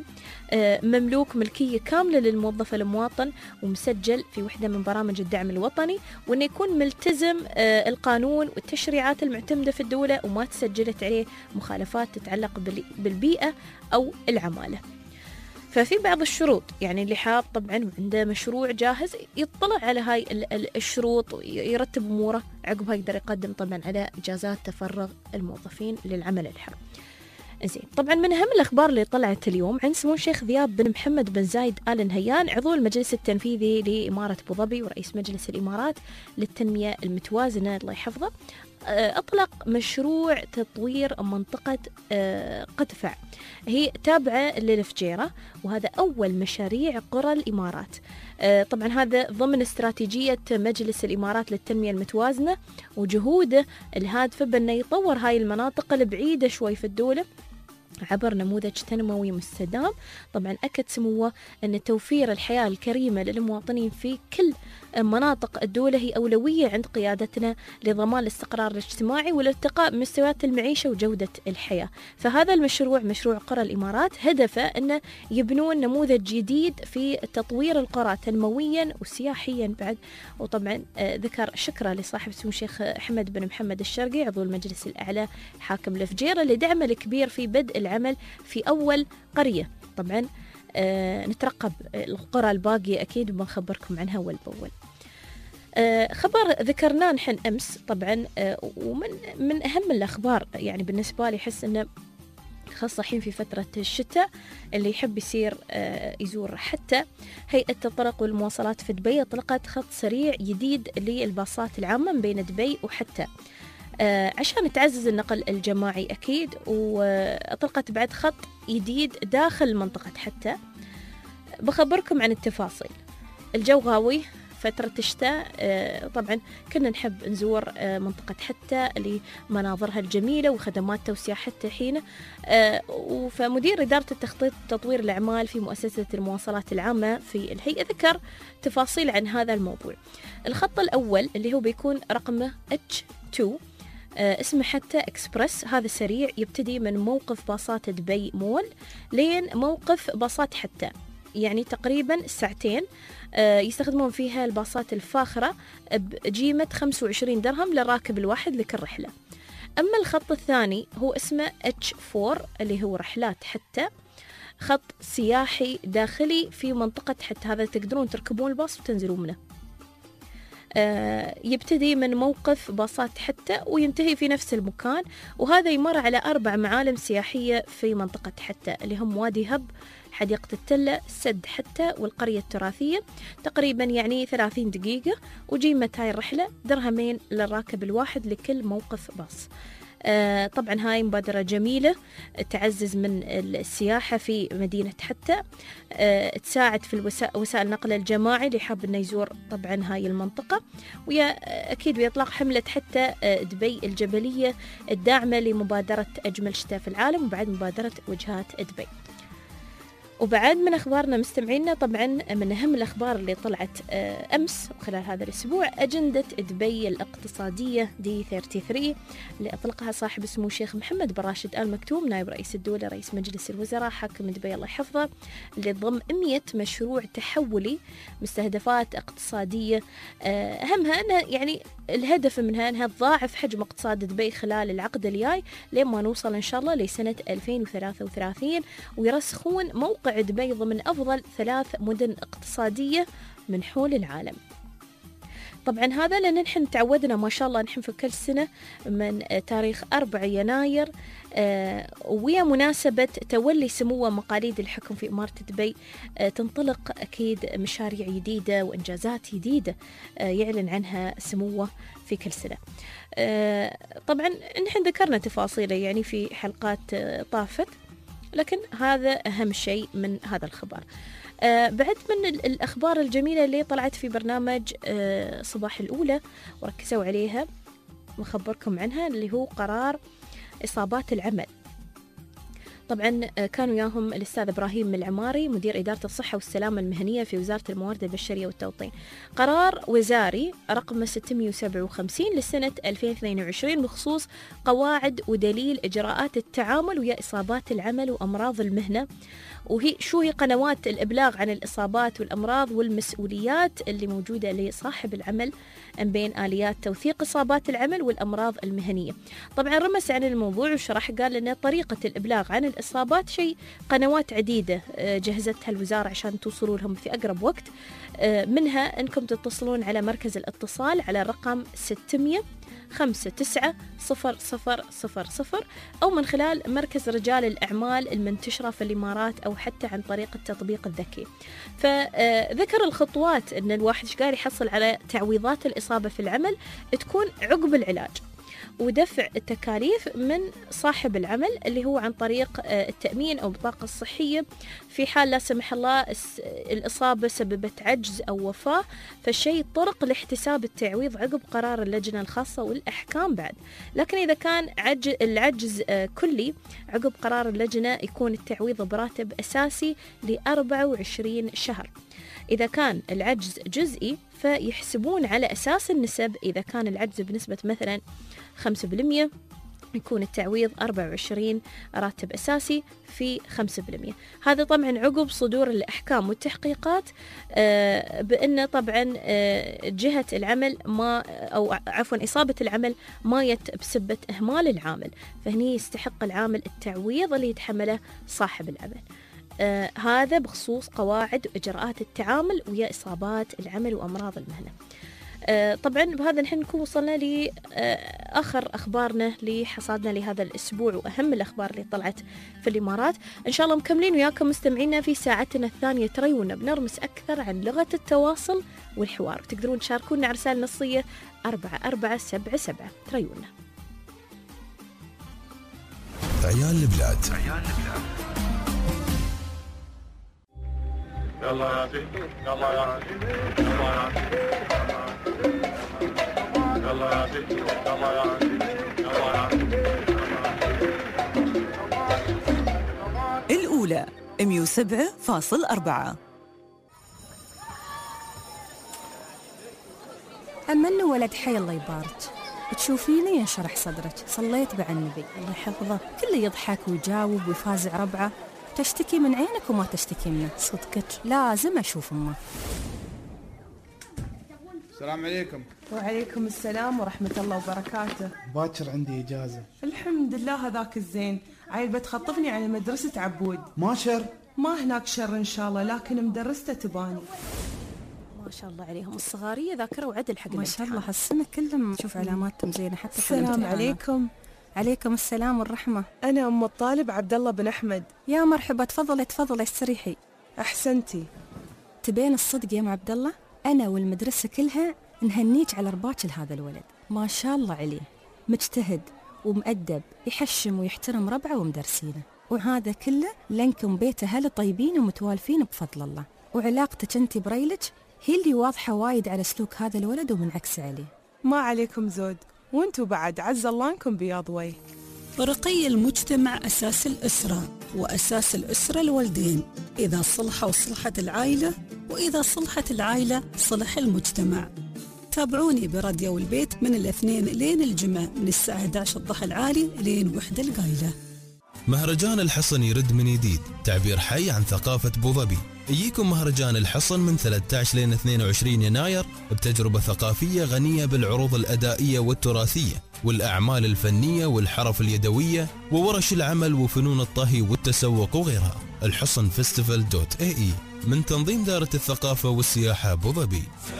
مملوك ملكية كاملة للموظف المواطن ومسجل في وحدة من برامج الدعم الوطني، وأنه يكون ملتزم القانون والتشريعات المعتمدة في الدولة وما تسجلت عليه مخالفات تتعلق بالبيئة أو العمالة. ففي بعض الشروط، يعني اللي حاب طبعا عنده مشروع جاهز يطلع على هاي الشروط ويرتب أموره، عقبها يقدر يقدم طبعا على إجازات تفرغ الموظفين للعمل الحر. زين، طبعا من أهم الأخبار اللي طلعت اليوم عن سمو الشيخ ذياب بن محمد بن زايد آل نهيان عضو المجلس التنفيذي لإمارة أبو ظبي ورئيس مجلس الإمارات للتنمية المتوازنة الله يحفظه، أطلق مشروع تطوير منطقة قدفع، هي تابعة للفجيرة، وهذا أول مشاريع قرى الإمارات. طبعا هذا ضمن استراتيجية مجلس الإمارات للتنمية المتوازنة وجهوده الهادفة بأنه يطور هاي المناطق البعيدة شوي في الدولة عبر نموذج تنموي مستدام. طبعا أكد سموه أن توفير الحياة الكريمة للمواطنين في كل مناطق الدولة هي أولوية عند قيادتنا لضمان الاستقرار الاجتماعي والارتقاء بمستويات المعيشة وجودة الحياة. فهذا المشروع، مشروع قرى الإمارات، هدفه أنه يبنون نموذج جديد في تطوير القرى تنمويا وسياحيا بعد. وطبعا ذكر شكرا لصاحب سمو الشيخ أحمد بن محمد الشرقي عضو المجلس الأعلى حاكم الفجيرة لدعمه الكبير في بدء العمل في أول قرية. طبعا نترقب القرى الباقية أكيد وبنخبركم عنها أول بأول. خبر ذكرناه نحن أمس طبعا، ومن أهم الأخبار يعني بالنسبة لي، أحس أنه خاصة الحين في فترة الشتاء اللي يحب يصير يزور حتى هيئة الطرق والمواصلات في دبي أطلقت خط سريع جديد للباصات العامة بين دبي وحتى عشان تعزز النقل الجماعي أكيد، وأطلقت بعد خط جديد داخل منطقة حتى. بخبركم عن التفاصيل. الجو غاوي فترة الشتاء، طبعا كنا نحب نزور منطقة حتى لمناظرها الجميلة وخدمات توسيع حتى حين. فمدير إدارة التخطيط وتطوير الأعمال في مؤسسة المواصلات العامة في الهيئة ذكر تفاصيل عن هذا الموضوع. الخط الأول اللي هو بيكون رقمه H2 اسمه حتى إكسبرس. هذا سريع يبتدي من موقف باصات دبي مول لين موقف باصات حتى، يعني تقريبا ساعتين يستخدمون فيها الباصات الفاخرة بجيمة 25 درهم للراكب الواحد لكل رحلة. أما الخط الثاني هو اسمه H4 اللي هو رحلات حتى، خط سياحي داخلي في منطقة حتى. هذا تقدرون تركبون الباص وتنزلون منه. يبتدي من موقف باصات حتى وينتهي في نفس المكان، وهذا يمر على 4 معالم سياحية في منطقة حتى اللي هم وادي هب، حديقة التلة، سد حتى، والقرية التراثية. تقريبا يعني 30 دقيقة، وجيمة هاي الرحلة درهمين للراكب الواحد لكل موقف باص. طبعا هاي مبادرة جميلة تعزز من السياحة في مدينة حتى، تساعد في وسائل النقل الجماعي اللي حاب انه يزور طبعا هاي المنطقة، ويا اكيد بيطلق حملة حتى دبي الجبلية الداعمة لمبادرة اجمل شتاء في العالم، وبعد مبادرة وجهات دبي. وبعد من أخبارنا مستمعينا، طبعا من أهم الأخبار اللي طلعت أمس خلال هذا الأسبوع أجندة دبي الاقتصادية D33 اللي أطلقها صاحب اسمه الشيخ محمد بن راشد آل مكتوم نائب رئيس الدولة رئيس مجلس الوزراء حاكم دبي الله يحفظه، اللي ضم 100 مشروع تحولي مستهدفات اقتصادية. أهمها أنها يعني الهدف منها أنها تضاعف حجم اقتصاد دبي خلال العقد الجاي لما نوصل إن شاء الله لسنة 2033، ويرسخون موقع دبي ضمن أفضل 3 مدن اقتصادية من حول العالم. طبعا هذا لأن نحن تعودنا ما شاء الله نحن في كل سنة من تاريخ 4 يناير ويا مناسبة تولي سمو مقاليد الحكم في إمارة دبي تنطلق أكيد مشاريع جديدة وإنجازات جديدة يعلن عنها سموه في كل سنة. طبعا نحن ذكرنا تفاصيله يعني في حلقات طافت، لكن هذا أهم شيء من هذا الخبر. بعد من الأخبار الجميلة اللي طلعت في برنامج صباح الأولى وركزوا عليها وخبركم عنها، اللي هو قرار إصابات العمل. طبعا كانوا ياهم الأستاذ إبراهيم العماري مدير إدارة الصحة والسلامة المهنية في وزارة الموارد البشرية والتوطين. قرار وزاري رقم 657 لسنة 2022 بخصوص قواعد ودليل إجراءات التعامل ويا إصابات العمل وأمراض المهنة، وهي شو هي قنوات الإبلاغ عن الإصابات والأمراض والمسؤوليات اللي موجودة لصاحب العمل بين آليات توثيق إصابات العمل والأمراض المهنية. طبعا رمس عن الموضوع وشرح قال أن طريقة الإبلاغ عن الإصابات شيء قنوات عديدة جهزتها الوزارة عشان توصلوا لهم في أقرب وقت، منها أنكم تتصلون على مركز الاتصال على الرقم 600-59-0000 أو من خلال مركز رجال الأعمال المنتشرة في الإمارات أو حتى عن طريق التطبيق الذكي. فذكر الخطوات أن الواحد قاعد يحصل على تعويضات الإصابة في العمل تكون عقب العلاج، ودفع التكاليف من صاحب العمل اللي هو عن طريق التأمين أو البطاقة الصحية في حال لا سمح الله الإصابة سببت عجز أو وفاة، فالشيء طرق لاحتساب التعويض عقب قرار اللجنة الخاصة والأحكام بعد. لكن إذا كان العجز كلي عقب قرار اللجنة يكون التعويض براتب أساسي ل24 شهر. إذا كان العجز جزئي فيحسبون على أساس النسب، إذا كان العجز بنسبة مثلا 5% يكون التعويض 24 راتب أساسي في 5%. هذا طبعا عقب صدور الأحكام والتحقيقات بأن طبعا جهة العمل ما أو عفوا إصابة العمل ما يت بسبة إهمال العامل، فهني يستحق العامل التعويض اللي يتحمله صاحب العمل. هذا بخصوص قواعد وإجراءات التعامل ويا إصابات العمل وأمراض المهنة. طبعا بهذا نحن نكون وصلنا لآخر أخبارنا لحصادنا لهذا الأسبوع وأهم الأخبار اللي طلعت في الإمارات. إن شاء الله مكملين وياكم مستمعينا في ساعتنا الثانية تريونا بنرمس أكثر عن لغة التواصل والحوار، وتقدرون تشاركونا على رسائل نصية 4477 تريونا. عيال البلاد. يلا يا سيدي يلا يا سيدي يلا يا سيدي يلا يا سيدي يلا يا سيدي يلا يا سيدي. الأولى 107.4. أما إنه ولد حي الله يبارك، تشوفيني ينشرح صدرك، صليت مع النبي الله يحفظه، كله يضحك ويجاوب ويفازع ربعه، تشتكي من عينك وما تشتكي منه. صدقك لازم أشوف أمه. السلام عليكم. وعليكم السلام ورحمة الله وبركاته. باكر عندي إجازة. الحمد لله هذاك الزين، عيل بتخطفني على مدرسة عبود. ما شر؟ ما هناك شر إن شاء الله، لكن مدرسته تباني. ما شاء الله عليهم الصغارية ذاكرة وعدل حق ما شاء الله هالسنة كلهم نشوف علاماتهم زينة حتى. السلام عليكم. عليكم السلام والرحمة. أنا أم الطالب عبد الله بن أحمد. يا مرحبا، تفضلي تفضلي استريحي. أحسنتي. تبين الصدق يا ام عبد الله، أنا والمدرسة كلها نهنيك على رباك لهذا الولد، ما شاء الله عليه، مجتهد ومؤدب، يحشم ويحترم ربعه ومدرسينه، وهذا كله لأنكم بيت أهل طيبين ومتوالفين بفضل الله، وعلاقتك أنت بريلك هي اللي واضحة وايد على سلوك هذا الولد ومنعكس عليه. ما عليكم زود، وانتوا بعد عز الله انكم بياض وجه. رقي المجتمع أساس الأسرة، وأساس الأسرة الوالدين، إذا صلحوا صلحت العائلة، وإذا صلحت العائلة صلح المجتمع. تابعوني براديو البيت من الاثنين لين الجمعة من الساعة 11 الضحى العالي لين 1 القايلة. مهرجان الحصن يرد من جديد، تعبير حي عن ثقافة بوظبي. يجيكم مهرجان الحصن من 13 لين 22 يناير بتجربة ثقافية غنية بالعروض الأدائية والتراثية والأعمال الفنية والحرف اليدوية وورش العمل وفنون الطهي والتسوق وغيرها. الحصن festival.ae من تنظيم دائرة الثقافة والسياحة بوظبي.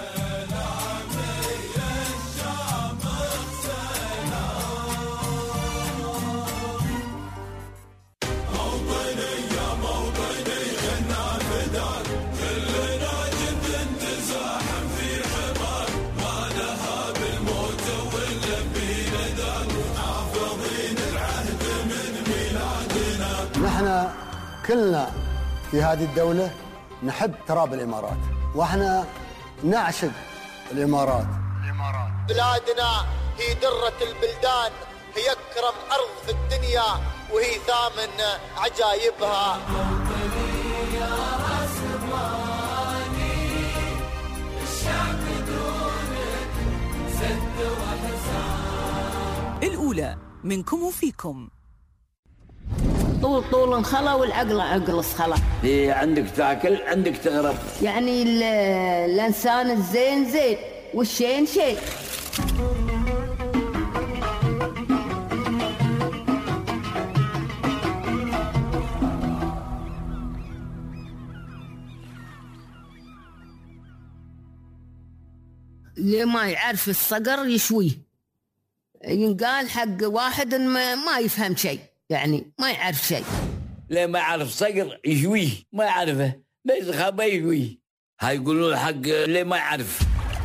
نحن كلنا في هذه الدولة نحب تراب الإمارات، وإحنا نعشق الإمارات. بلادنا هي درة البلدان، هي أكرم أرض في الدنيا، وهي ثامن عجائبها. الأولى منكم وفيكم. طول انخلا والعقل عقل صخلا. عندك تاكل عندك تغرب، يعني الانسان الزين زين والشين شين. اللي ما يعرف الصقر يشويه، ينقال حق واحد ما يفهم شيء، يعني ما يعرف شيء. لا ما يعرف صقر يشويه، ما يعرفه بس خبا يشويه. هاي يقولون حق اللي ما يعرف.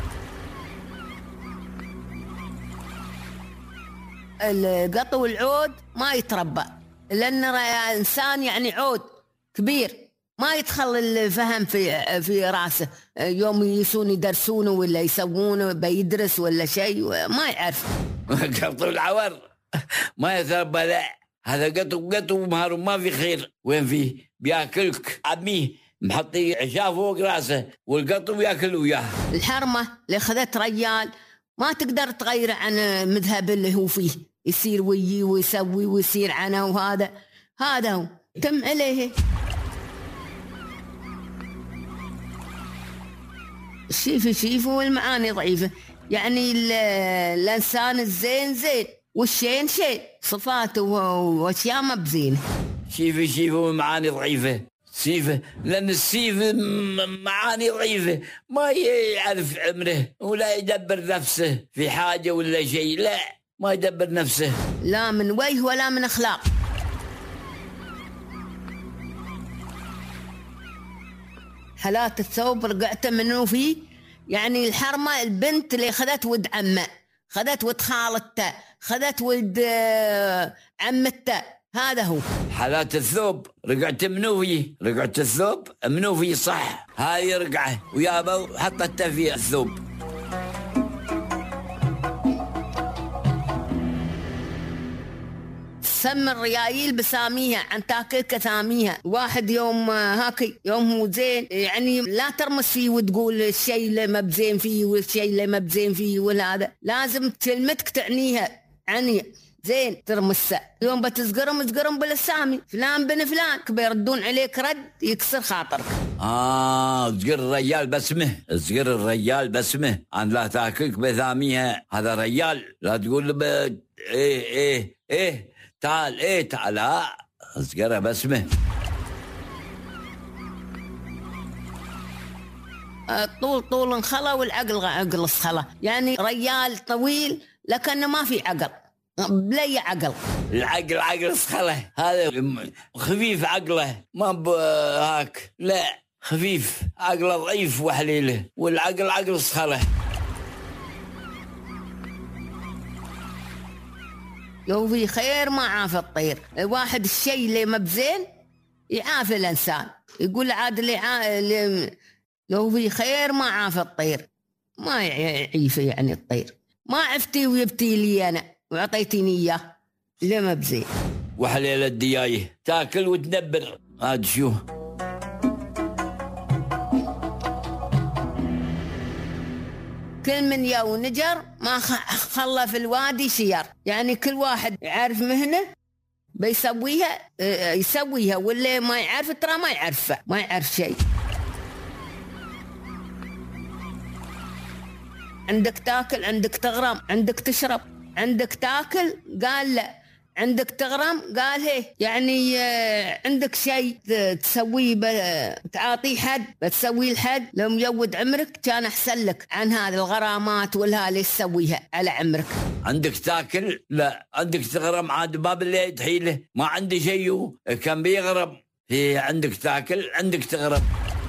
القط والعود ما يتربى، لأن إنسان يعني عود كبير ما يدخل الفهم في راسه. يوم يسون يدرسونه ولا يسوونه بيدرس ولا شيء ما يعرف. قط العور ما يتربى، لا هذا قط ومهار ما في خير. وين فيه بياكلك عميه محطي عشاء فوق راسه والقط وياكل وياه. الحرمة اللي أخذت رجال ما تقدر تغير عن مذهب اللي هو فيه، يصير ويي ويسوي ويصير عنه، وهذا هو تم عليه. شيفه والمعاني ضعيفة، يعني الإنسان الزين زين والشين شين، صفاته واشياء ما بزينه. شيفه والمعاني ضعيفة، سيفه، لأن السيف معاني ضعيفة، ما يعرف عمره ولا يدبر نفسه في حاجة ولا شيء، لا ما يدبر نفسه، لا من وجه ولا من أخلاق. حالات الثوب رجعت منه فيه، يعني الحرمة البنت اللي خذت ود عمه، خذت ود خالته، خذت ود عمته، هذا هو حالات الثوب. رقعت منوفي، رقعت الثوب منوفي صح، هاي رقعه ويابا حطته في الثوب. سم الريايل بساميها عن تاكل كثاميها. واحد يوم هاكي يوم هو زين، يعني لا ترمس فيه وتقول الشيء اللي ما بزين فيه والشيء اللي ما بزين فيه ولا هذا، لازم كلمتك تعنيها عني زين ترمسه. يوم بتزقرم تزقرم بالاسامي، فلان بن فلان، بيردون عليك رد يكسر خاطرك. تزقر الرجال باسمه، تزقر الرجال باسمه، عن لا تاكلك بثاميها، هذا رجال، لا تقول ايه تعال تعال، لا تزقره باسمه. طول انخلا والعقل عقل الصخلا، يعني رجال طويل لكنه ما في عقل، بلي عقل. العقل عقل صخله، هذا خفيف عقله، ما بهاك، لا خفيف عقله ضعيف وحليله، والعقل عقل صخله. لو في خير ما عاف الطير، الواحد الشيء اللي ما بزين يعاف الانسان، يقول عاد لو في خير ما عاف الطير، ما يعيف يعني الطير، ما عفتي ويبتي لي انا وعطيتني اياه لما بزين. وحليل الديايه تاكل وتدبر، هاد شو كل من يو نجر ما خلى في الوادي سير، يعني كل واحد يعرف مهنه بيسويها يسويها، واللي ما يعرف ترى ما يعرفه، ما يعرف شيء. عندك تاكل، عندك تغرم، عندك تشرب، عندك تاكل قال لا، عندك تغرم قال هي، يعني عندك شيء تسويه تعاطيه حد، بتسويه الحد لو مجود عمرك كان أحسن لك عن هذه الغرامات والها اللي تسويها على عمرك. عندك تاكل لا، عندك تغرم عاد باب اللي تحيله، ما عندي شيء كان بيغرم، هي عندك تاكل عندك تغرم.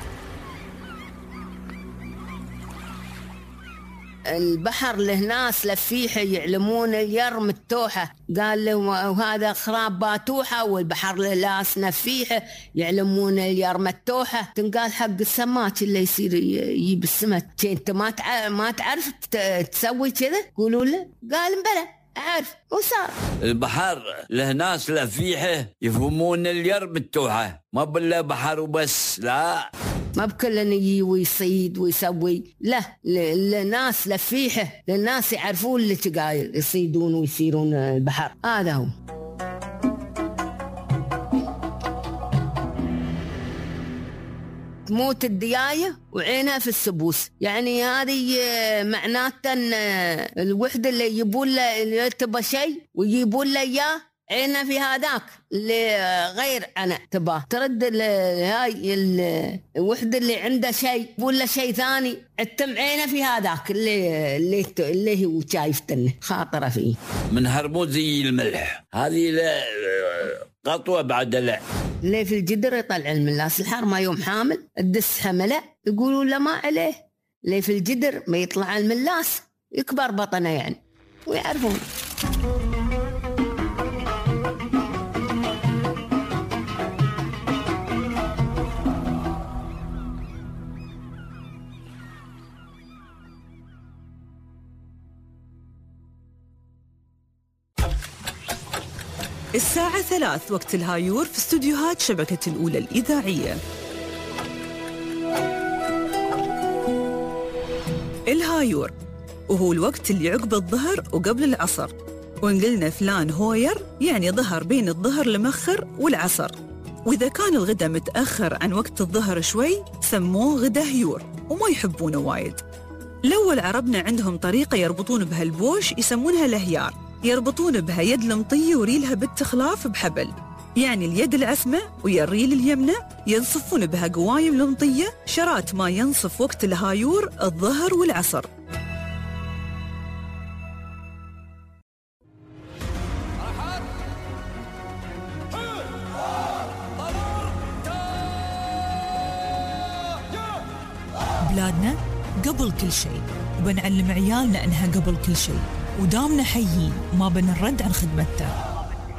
البحر له ناس لفيحة يعلمون اليرم التوحة، قال له وهذا خراب باتوحة، والبحر له ناس نفيحة يعلمون اليرم التوحة. تنقال حق السماك اللي يصير يجيب السمك، انت ما تعرف تسوي كذا؟ قولوا له، قال بلى عارف وصار. البحر له ناس لفيحة يفهمون اليرم التوحة، ما بالله بحر وبس، لا ما بكل يجي ويصيد ويسوي، لا الناس لفيحه، للناس يعرفون اللي تقايل يصيدون ويسيرون البحر، هذا هو. تموت الدياية وعينها في السبوس، يعني هذه معناته ان الوحدة اللي يجيبون له اللي تبى شيء ويجيبون له اياه عينها في هذاك اللي غير أنا تباه، ترد هاي الوحدة اللي عنده شيء ولا شيء ثاني اتم عينه في هذاك اللي هو شايفتنه خاطره فيه. من هرموزي الملح هذه قطوة بعد لا، اللي في الجدر يطلع الملاس الحار ما يوم حامل الدس حمله يقولوا له ما عليه، اللي في الجدر ما يطلع الملاس يكبر بطنه يعني ويعرفون. الساعة 3 وقت الهايور في استوديوهات شبكة الأولى الإذاعية. الهايور وهو الوقت اللي عقب الظهر وقبل العصر، وإن قلنا فلان هوير يعني ظهر بين الظهر لمخر والعصر، وإذا كان الغدا متأخر عن وقت الظهر شوي سموه غدا هيور وما يحبونه وايد. الأول عربنا عندهم طريقة يربطون بها البوش يسمونها الهيار، يربطون بها يد المطية وريلها بالتخلاف بحبل، يعني اليد العسمة ويا الريل اليمنى ينصفون بها قوايم لمطية شرات ما ينصف وقت الهايور الظهر والعصر. بلادنا قبل كل شيء، وبنعلم عيالنا انها قبل كل شيء، ودامنا حيين ما بنرد عن خدمتها.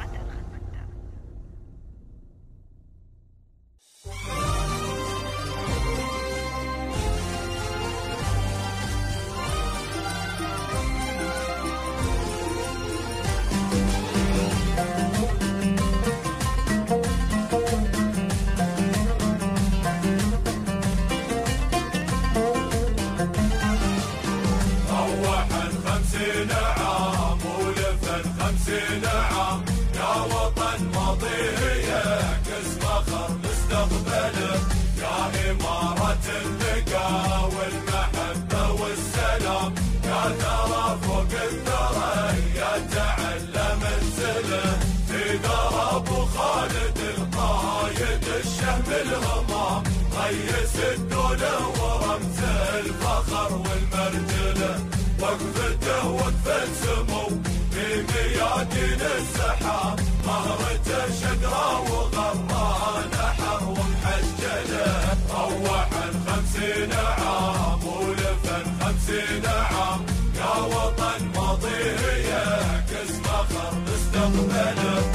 ريس الدولة ورمز الفخر والمرجلة، وقفته وقفة سمو في ميادين السحاب، مهرته شقرة وغرانة حر ومحجلة. روح 50 عام ولفن 50 عام، يا وطن ماضيه يعكس فخر مستقبله.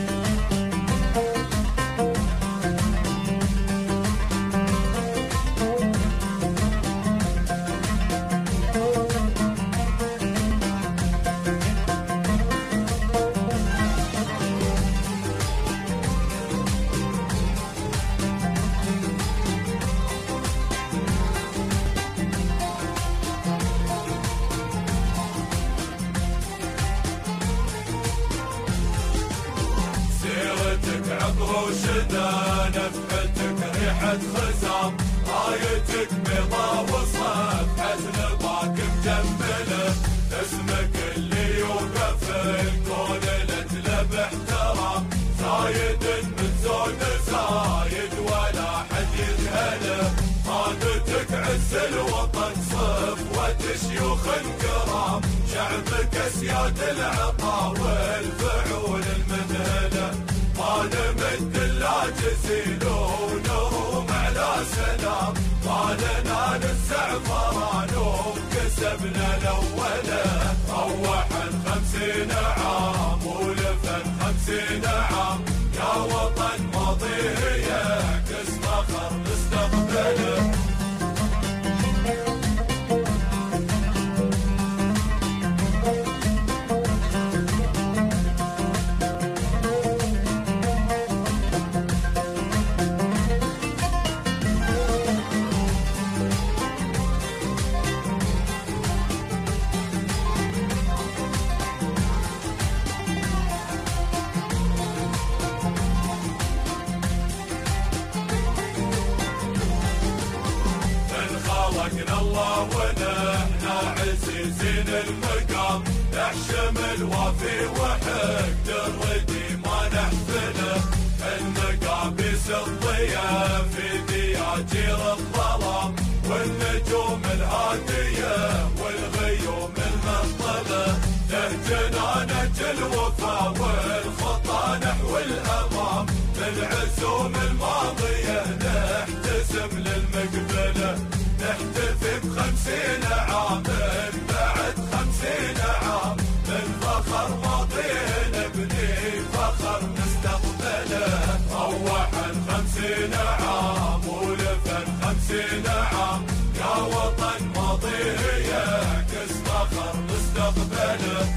نفحتك ريحة خزام، رايتك بيضا وصف حزن باك مجمله، اسمك اللي يوقف الكون لتله باحترام، زايد من زود زايد ولا حد يجهله، قادتك عز الوطن صفوة شيوخ كرام، شعبك اسياد العطا والفعول المذهله، ما نمد اللاجسين ونروم على سلام، ما لنا الزعفران وكسبنا الأولى. روح 50 عام ولفن 50 عام، يا وطن ماضيه يعكس فخر مستقبله. الله ونحن عزيزين المقام، نحشم الوافي وحق الردي ما نحفله، المقابيس الضياء في دياجير الظلام، والنجوم الهادية والغيوم المنطلة، نهجنا نهج الوفا والخطى نحو الأمام، بالعزوم الماضية نحتسم للمقبلة، نحتفي ب50 عام بعد 50 عام، من فخر ماضيه نبني فخر مستقبله. روح 50 عام ولفن 50 عام، يا وطن ماضيه يعكس فخر مستقبله.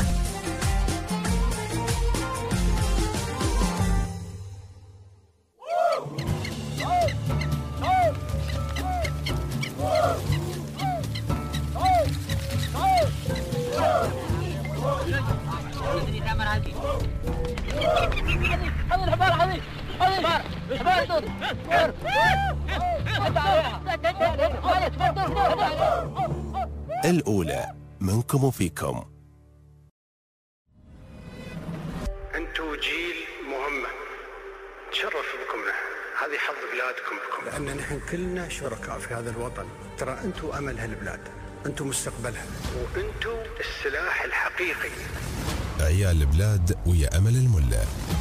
الأولى منكم وفيكم. أنتوا جيل مهمة، تشرف بكم نحن، هذه حظ بلادكم بكم، لأن نحن كلنا شركاء في هذا الوطن. ترى أنتم أمل هالبلاد، أنتم مستقبلها، وأنتم السلاح الحقيقي. عيال البلاد ويا أمل الملا.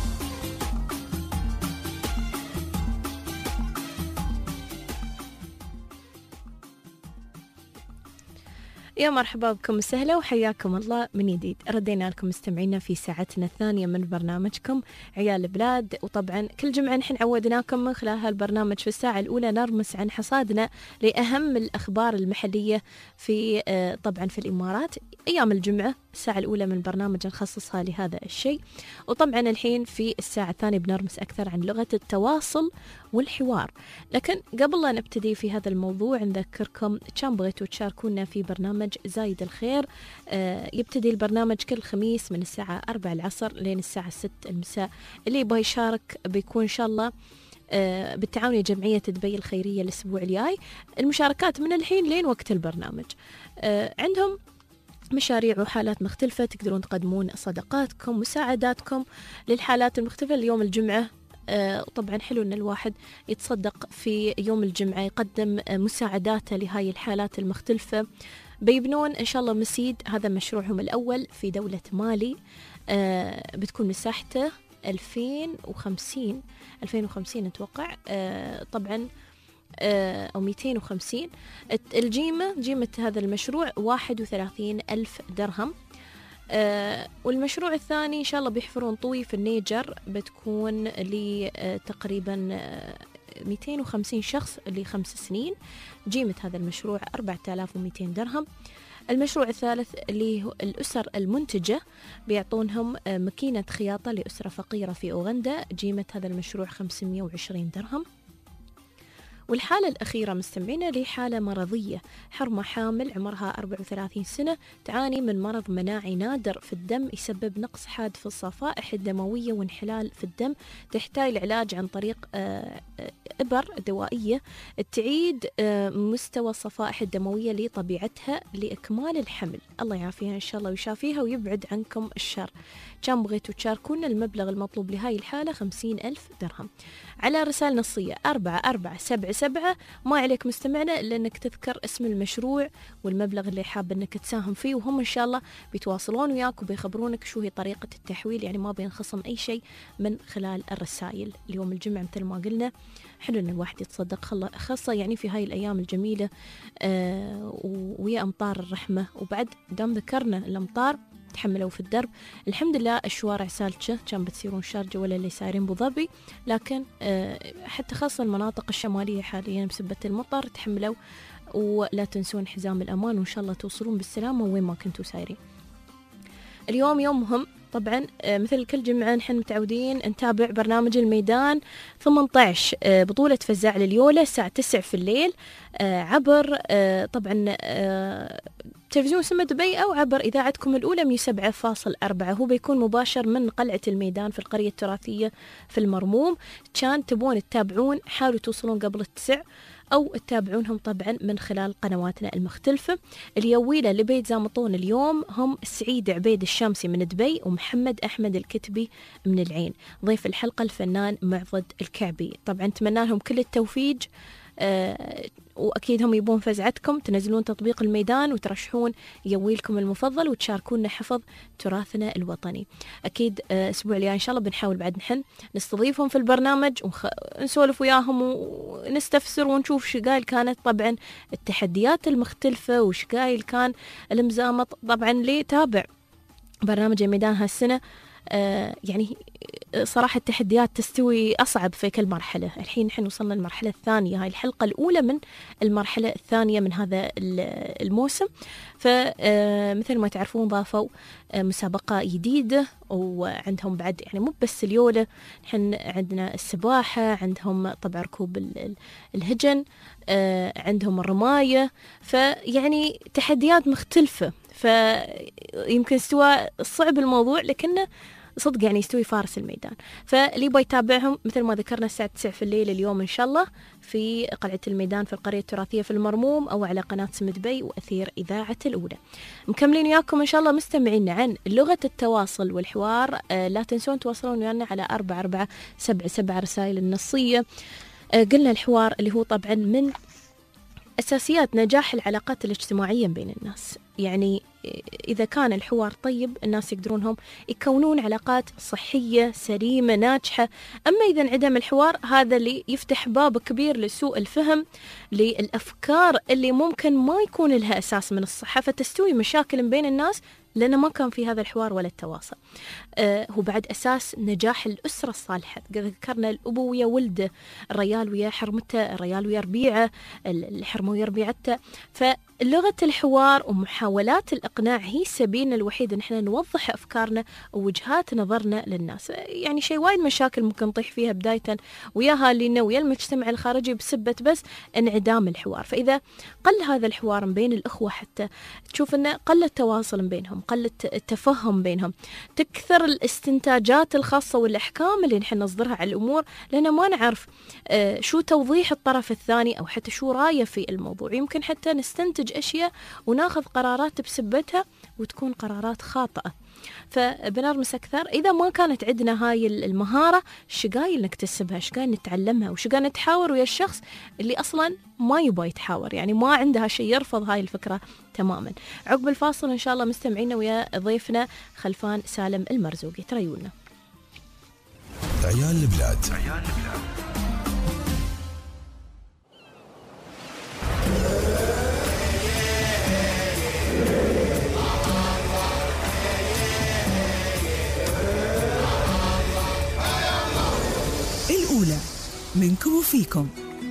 يا مرحبا بكم السهلة وحياكم الله من جديد. ردينا لكم مستمعينا في ساعتنا الثانية من برنامجكم عيال البلاد. وطبعا كل جمعة نحن عودناكم من خلال هالبرنامج في الساعة الأولى نرمس عن حصادنا لأهم الأخبار المحلية في طبعا في الإمارات. أيام الجمعة الساعة الأولى من البرنامج نخصصها لهذا الشيء. وطبعا الحين في الساعة الثانية بنرمس أكثر عن لغة التواصل والحوار. لكن قبل لا نبتدي في هذا الموضوع نذكركم كان بغيتوا تشاركونا في برنامج زايد الخير. يبتدي البرنامج كل خميس من الساعة 4 العصر لين الساعة 6 المساء. اللي يبغى يشارك بيكون إن شاء الله بالتعاون جمعية دبي الخيرية الأسبوع الجاي. المشاركات من الحين لين وقت البرنامج. عندهم مشاريع وحالات مختلفة تقدرون تقدمون صدقاتكم مساعداتكم للحالات المختلفة. اليوم الجمعة طبعا حلو أن الواحد يتصدق في يوم الجمعة يقدم مساعداته لهاي الحالات المختلفة. بيبنون إن شاء الله مسجد، هذا مشروعهم الأول في دولة مالي. بتكون مساحته 2050 أتوقع طبعا أو 250. جيمة هذا المشروع 31,000 درهم. والمشروع الثاني إن شاء الله بيحفرون طوي في النيجر، بتكون لتقريبا 250 شخص ل5 سنين. جيمة هذا المشروع 4,200 درهم. المشروع الثالث اللي هو الأسر المنتجة، بيعطونهم ماكينة خياطة لأسرة فقيرة في أوغندا. جيمة هذا المشروع 520 درهم. والحالة الأخيرة مستمعينا لحالة مرضية، حرمة حامل عمرها 34 سنة تعاني من مرض مناعي نادر في الدم يسبب نقص حاد في الصفائح الدموية وانحلال في الدم. تحتاج العلاج عن طريق إبر دوائية تعيد مستوى الصفائح الدموية لطبيعتها لإكمال الحمل. الله يعافيها إن شاء الله ويشافيها ويبعد عنكم الشر. كان بغيتوا تشاركونا المبلغ المطلوب لهاي الحالة 50,000 درهم على رسالة نصية 4477. ما عليك مستمعنا إلا أنك تذكر اسم المشروع والمبلغ اللي حاب أنك تساهم فيه، وهم إن شاء الله بيتواصلون وياك وبيخبرونك شو هي طريقة التحويل. يعني ما بينخصم أي شيء من خلال الرسائل. اليوم الجمعة مثل ما قلنا حلو أن الواحد يتصدق خاصة يعني في هاي الأيام الجميلة ويا أمطار الرحمة. وبعد دام ذكرنا الأمطار تحملوا في الدرب، الحمد لله الشوارع سالكة، كان بتصيرون شارجة ولا اللي سايرين بوظبي، لكن حتى خاصة المناطق الشمالية حاليا بسبة المطر تحملوا. ولا تنسون حزام الأمان وإن شاء الله توصلون بالسلامة وين ما كنتوا سايرين. اليوم يوم مهم طبعا. مثل كل جمعة نحن متعودين نتابع برنامج الميدان 18 بطولة فزاع لليولة الساعة 9 في الليل عبر طبعا تلفزيون سما دبي أو عبر إذاعتكم الأولى 107.4. هو بيكون مباشر من قلعة الميدان في القرية التراثية في المرموم. كان تبون تتابعون حاولوا توصلون قبل 9 أو تتابعونهم طبعا من خلال قنواتنا المختلفة. اليويلة لبيت زامطون اليوم هم سعيد عبيد الشامسي من دبي ومحمد أحمد الكتبي من العين. ضيف الحلقة الفنان معضد الكعبي. طبعا نتمنى لهم كل التوفيق. وأكيد هم يبون فزعتكم. تنزلون تطبيق الميدان وترشحون يويلكم المفضل وتشاركونا حفظ تراثنا الوطني. أكيد أسبوع الجاي إن شاء الله بنحاول بعد نحن نستضيفهم في البرنامج ونسولف وياهم ونستفسر ونشوف شقايل كانت طبعا التحديات المختلفة وشقايل كان المزامط. طبعا ليه تابع برنامج الميدان هالسنة يعني صراحة التحديات تستوي أصعب في كل مرحلة. الحين نحن وصلنا للمرحلة الثانية، هاي الحلقة الأولى من المرحلة الثانية من هذا الموسم. فمثل ما تعرفون ضافوا مسابقة جديدة وعندهم بعد يعني مو بس اليولة، نحن عندنا السباحة، عندهم طبعا ركوب الهجن، عندهم الرماية، فيعني تحديات مختلفة. فيمكن استوى صعب الموضوع لكنه صدق يعني يستوي فارس الميدان. فاللي يبغى يتابعهم مثل ما ذكرنا الساعة 9 في الليل اليوم إن شاء الله في قلعة الميدان في القرية التراثية في المرموم، أو على قناة سمد بي وأثير إذاعة الأولى. مكملين وياكم إن شاء الله مستمعين عن لغة التواصل والحوار. لا تنسون تواصلون ويانا على 4477 رسائل النصية. قلنا الحوار اللي هو طبعا من أساسيات نجاح العلاقات الاجتماعية بين الناس. يعني إذا كان الحوار طيب الناس يقدرون هم يكونون علاقات صحية سليمة ناجحة. أما إذا انعدم الحوار هذا اللي يفتح باب كبير لسوء الفهم، للأفكار اللي ممكن ما يكون لها أساس من الصحة، فتستوي مشاكل بين الناس لأنه ما كان في هذا الحوار ولا التواصل. هو بعد أساس نجاح الأسرة الصالحة. ذكرنا الأبو ويا ولده، الريال ويا حرمته، الريال ويا ربيعه، الحرمة ويا ربيعته. فلغة الحوار ومحاولات الإقناع هي سبيلنا الوحيد إن احنا نوضح أفكارنا ووجهات نظرنا للناس. يعني شيء وايد مشاكل ممكن نطيح فيها بداية ويا أهالينا ويا المجتمع الخارجي بسبة بس انعدام الحوار. فإذا قل هذا الحوار بين الأخوة حتى تشوف إنه قل التواصل بينهم، قل التفهم بينهم، تكثر الاستنتاجات الخاصة والأحكام اللي نحن نصدرها على الأمور، لأن ما نعرف شو توضيح الطرف الثاني أو حتى شو رأيه في الموضوع. يمكن حتى نستنتج أشياء وناخذ قرارات بسبتها وتكون قرارات خاطئة. فبنرمس أكثر إذا ما كانت عندنا هاي المهارة، شقاي نكتسبها، شقاي نتعلمها، وشقاي نتحاور ويا الشخص اللي أصلا ما يبغى يتحاور، يعني ما عنده شيء، يرفض هاي الفكرة تماما. عقب الفاصل إن شاء الله مستمعينا ويا ضيفنا خلفان سالم المرزوقي. تريونا عيال البلاد. الأولى منكم وفيكم.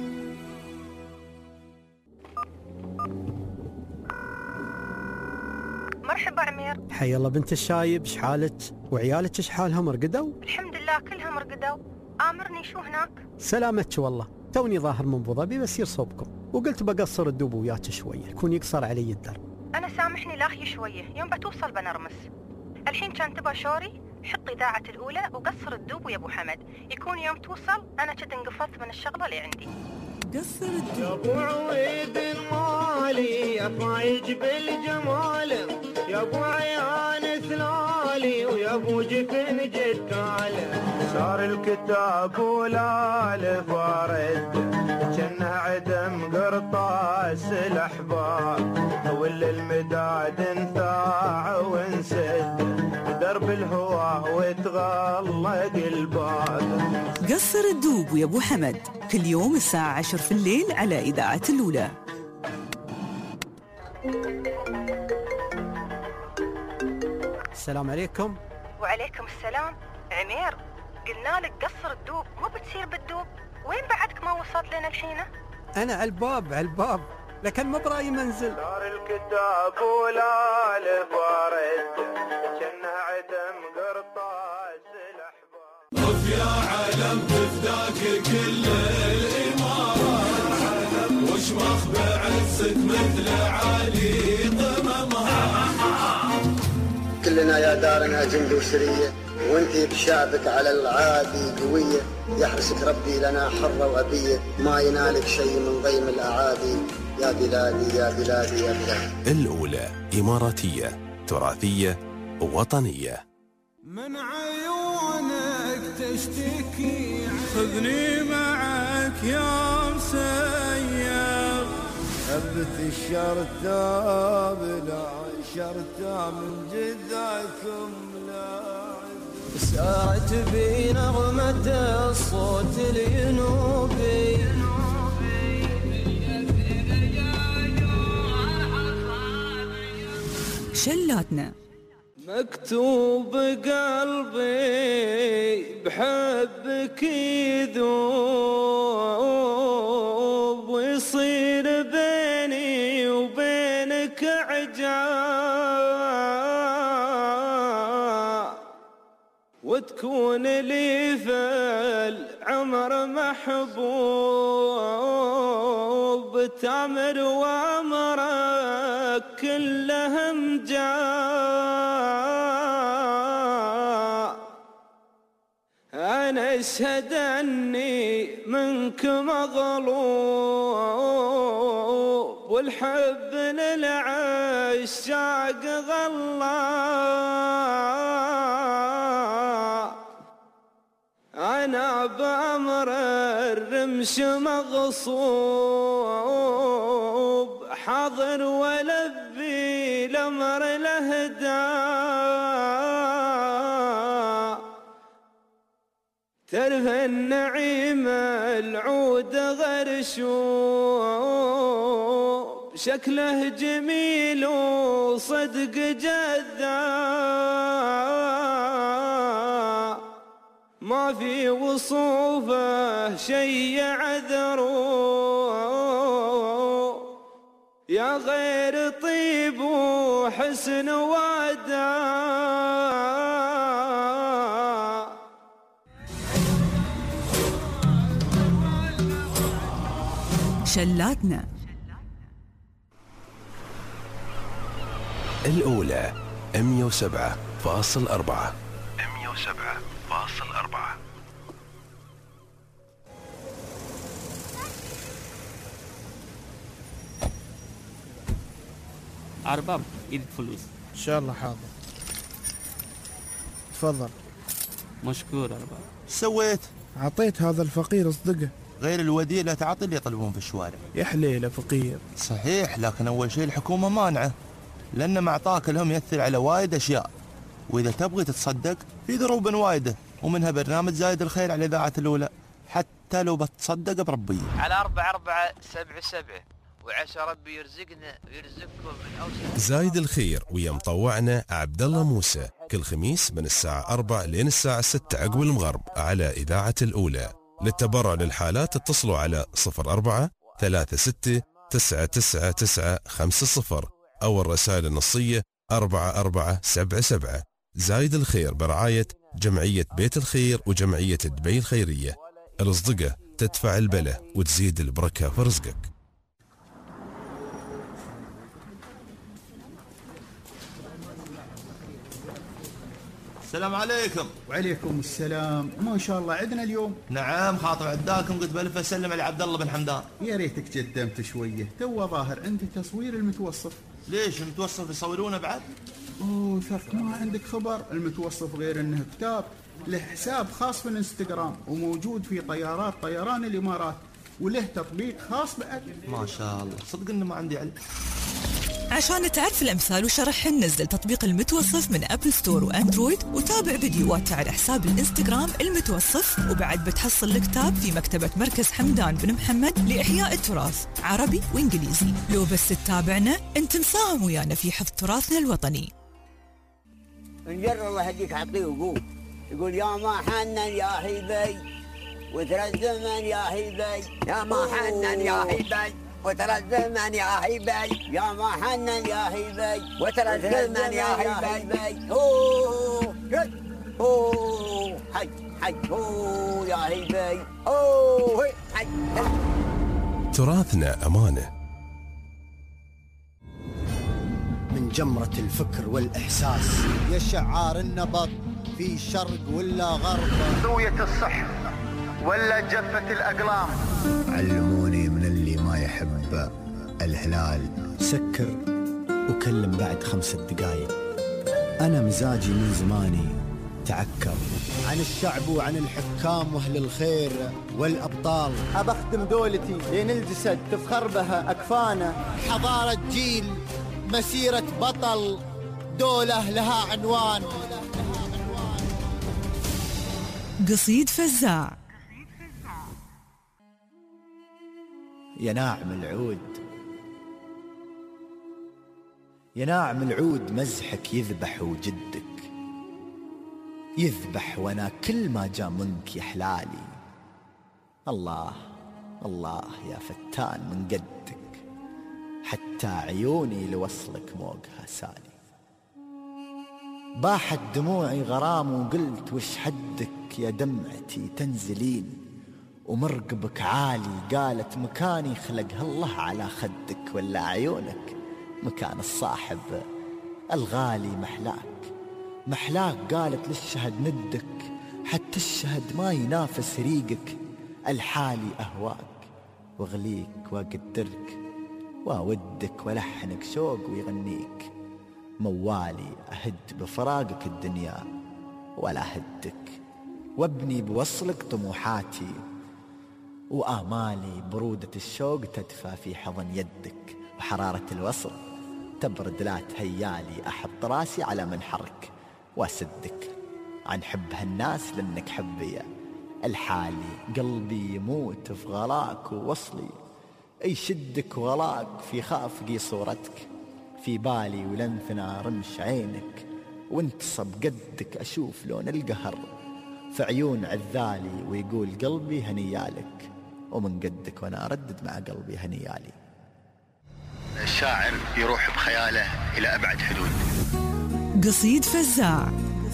مرحبا عمير. حيا الله بنت الشايب، شحالك وعيالك شحالهم رقدوا؟ الحمد لله كلهم رقدوا. آمرني شو هناك؟ سلامتك والله، توني ظاهر من ابو ظبي بسير صوبكم، وقلت بقصر الدوب وياك شويه، يكون يقصر علي الدرب. انا سامحني لاخي شويه، يوم بتوصل بنرمس. الحين كان تبى شوري، حط إذاعة الأولى وقصر الدوب ويا أبو حمد، يكون يوم توصل أنا كنت انقفلت من الشغلة اللي عندي. قصر الدوب يا أبو عويد المالي، يا فايج بالجمال، يا أبو عيان ثلالي، ويا أبو جفن جدال. صار الكتاب ولا الفارد، جنه عدم قرطاس الأحباب، ولا المداد انثاع وانسد، درب الهوى وتغلق الباب. قصر الدوب ويا أبو حمد كل يوم الساعة 10 في الليل على إذاعة الأولى. السلام عليكم. وعليكم السلام. عمير قلنا لك قصر الدوب، مو بتصير بالدوب. وين بعدك ما وصلت لنا الحين؟ أنا على الباب لكن ما براي منزل. دار الكتاب ولا الفارد، جنه عدم قرطاس الأحباب. طف يا علم تفداك كل الإمارة، وش مخبع عزك مثل علي ضممها. كلنا يا دارنا جند وسرية، وانتي بشعبك على العادي قوية، يحرسك ربي لنا حرة وأبية، ما ينالك شيء من ضيم الأعادي. يا بلادي يا بلادي يا بلادي. الأولى إماراتية تراثية وطنية. من عيونك تشتكي، خذني معك يا مسير، ثبت الشرطة بلا شرطة من جذاكم لاعب. سارت بي نغمة الصوت الينوبي، شلاتنا. مكتوب قلبي بحبك يذوب، ويصير بيني وبينك عجاب، وتكون لي في العمر محبوب، تأمر وأمرك كلهم جاب. أشهد أني منك مغلوب، والحب للعشاق غلا، أنا بأمر الرمش مغصوب، حاضر ولبي الأمر الأهداء، ترف النعيم العود غرشوب، شكله جميل وصدق جذاب، ما في وصوفه شي عذرو، يا غير طيب وحسن واداء. شلاتنا الأولى 107.4. أرباب إيدك فلوس. إن شاء الله حاضر. تفضل. مشكور أرباب. سويت؟ أعطيت هذا الفقير أصدقه. غير الوديع لا تعطي اللي يطلبون في الشوارع. يا حليله فقير. صحيح، لكن أول شيء الحكومة مانعة، لأن ما أعطاك لهم يأثر على وايد أشياء، وإذا تبغي تتصدق في ضروب وايدة، ومنها برنامج زايد الخير على إذاعة الأولى، حتى لو بتصدق بربية. على 4477 وعسى ربي يرزقنا ويرزقكم من أوسع. زايد الخير ويا مطوعنا عبد الله موسى كل خميس من الساعة 4 لين الساعة 6 عقب المغرب على إذاعة الأولى. للتبرع للحالات اتصلوا على 04 36 999 50 أو الرسائل النصية 4477. زايد الخير برعاية جمعية بيت الخير وجمعية دبي الخيرية. الأصدقة تدفع البلة وتزيد البركة في رزقك. السلام عليكم. وعليكم السلام. ما شاء الله عندنا اليوم. نعم، خاطر عداكم قلت بلف اسلم على عبد الله بن حمدان. يا ريتك قدمت شويه، تو ظاهر عندي تصوير المتوصف. ليش المتوصف يصورونه بعد؟ اوه ثق، ما عندك خبر. المتوصف غير انه كتاب له حساب خاص في الانستغرام، وموجود في طيارات طيران الامارات، وله تطبيق خاص بعد. ما شاء الله، صدق انه ما عندي علم. عشان تعرف الأمثال وشرحهن نزل تطبيق المتوصف من أبل ستور وأندرويد، وتابع فيديوهات على حساب الإنستغرام المتوصف، وبعد بتحصل الكتاب في مكتبة مركز حمدان بن محمد لإحياء التراث عربي وإنجليزي. لو بس تتابعنا أنت مساهم ويانا في حفظ تراثنا الوطني. نجر الله يهديك عطيه وقول، يقول يا ما حنن يا حبي وترى الزمن يا حبي، يا ما حنن يا حبي وترى الزمن يا حبي، يا ما حنن يا حبي وترى الزمن يا حبي. اوه اوه حي حي اوه يا حبي اوه حي. تراثنا أمانة. من جمرة الفكر والإحساس يا شعار النبض في شرق ولا غرب، سوية الصح ولا جفة الأقلام. علموني من اللي ما يحب الهلال سكر وكلم بعد 5 دقايق. أنا مزاجي من زماني تعكر. عن الشعب وعن الحكام واهل الخير والأبطال، أبختم دولتي لين الجسد تفخر بها أكفانا. حضارة جيل، مسيرة بطل، دولة لها عنوان. قصيد فزاع. يا ناعم العود، يا ناعم العود، مزحك يذبح وجدك يذبح، وانا كل ما جا منك يحلالي. الله الله يا فتان من قدك، حتى عيوني لوصلك موقها سالي. باحت دموعي غرام وقلت وش حدك يا دمعتي تنزلين، ومرقبك عالي قالت مكاني خلقها الله على خدك، ولا عيونك مكان الصاحب الغالي محلاك. محلاك قالت للشهد ندك، حتى الشهد ما ينافس ريقك. الحالي أهواك واغليك واقدرك، واودك ولحنك شوق ويغنيك. موالي أهد بفراقك الدنيا ولا هدك، وابني بوصلك طموحاتي، وآمالي برودة الشوق تدفى في حضن يدك. وحرارة الوصل تبرد لا تهيالي، أحط راسي على منحرك واسدك. عن حب هالناس لأنك حبي الحالي، قلبي يموت في غلاك ووصلي. يشدك وغلاك في خافقي صورتك، في بالي ولنثنا رمش عينك. وانتصب قدك أشوف لون القهر في عيون عذالي، ويقول قلبي هنيالك. ومن قدك وانا اردد مع قلبي هنيالي. الشاعر يروح بخياله الى ابعد حدود. قصيد فزاع.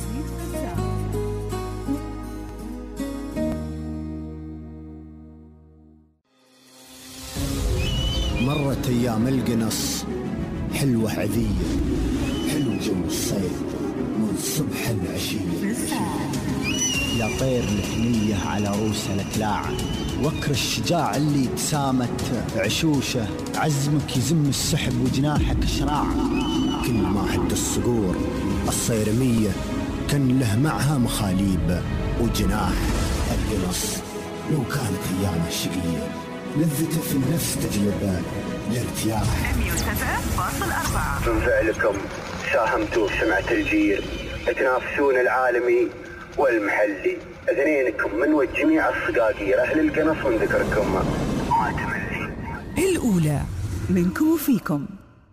مرت ايام القنص حلوه عذيه، حلو جو الصيف من صبح العشيه. يا طير الحنيه على روسه الكلاعه، وكر الشجاع اللي تسامت عشوشه. عزمك يزم السحب وجناحك شراعه، كل ما هد الصقور الصيرميه كان له معها مخاليب وجناح. القنص لو كانت ايامه شقيه، لذته في النفس تجلب الارتياح. 107.4 من فعلكم ساهمتوا في سمعة الجيل، تنافسون العالمي والمحلي. اثنينكم من وجميع الصقاقير اهل القنص من ذكركم ما تملي. الأولى منكم وفيكم.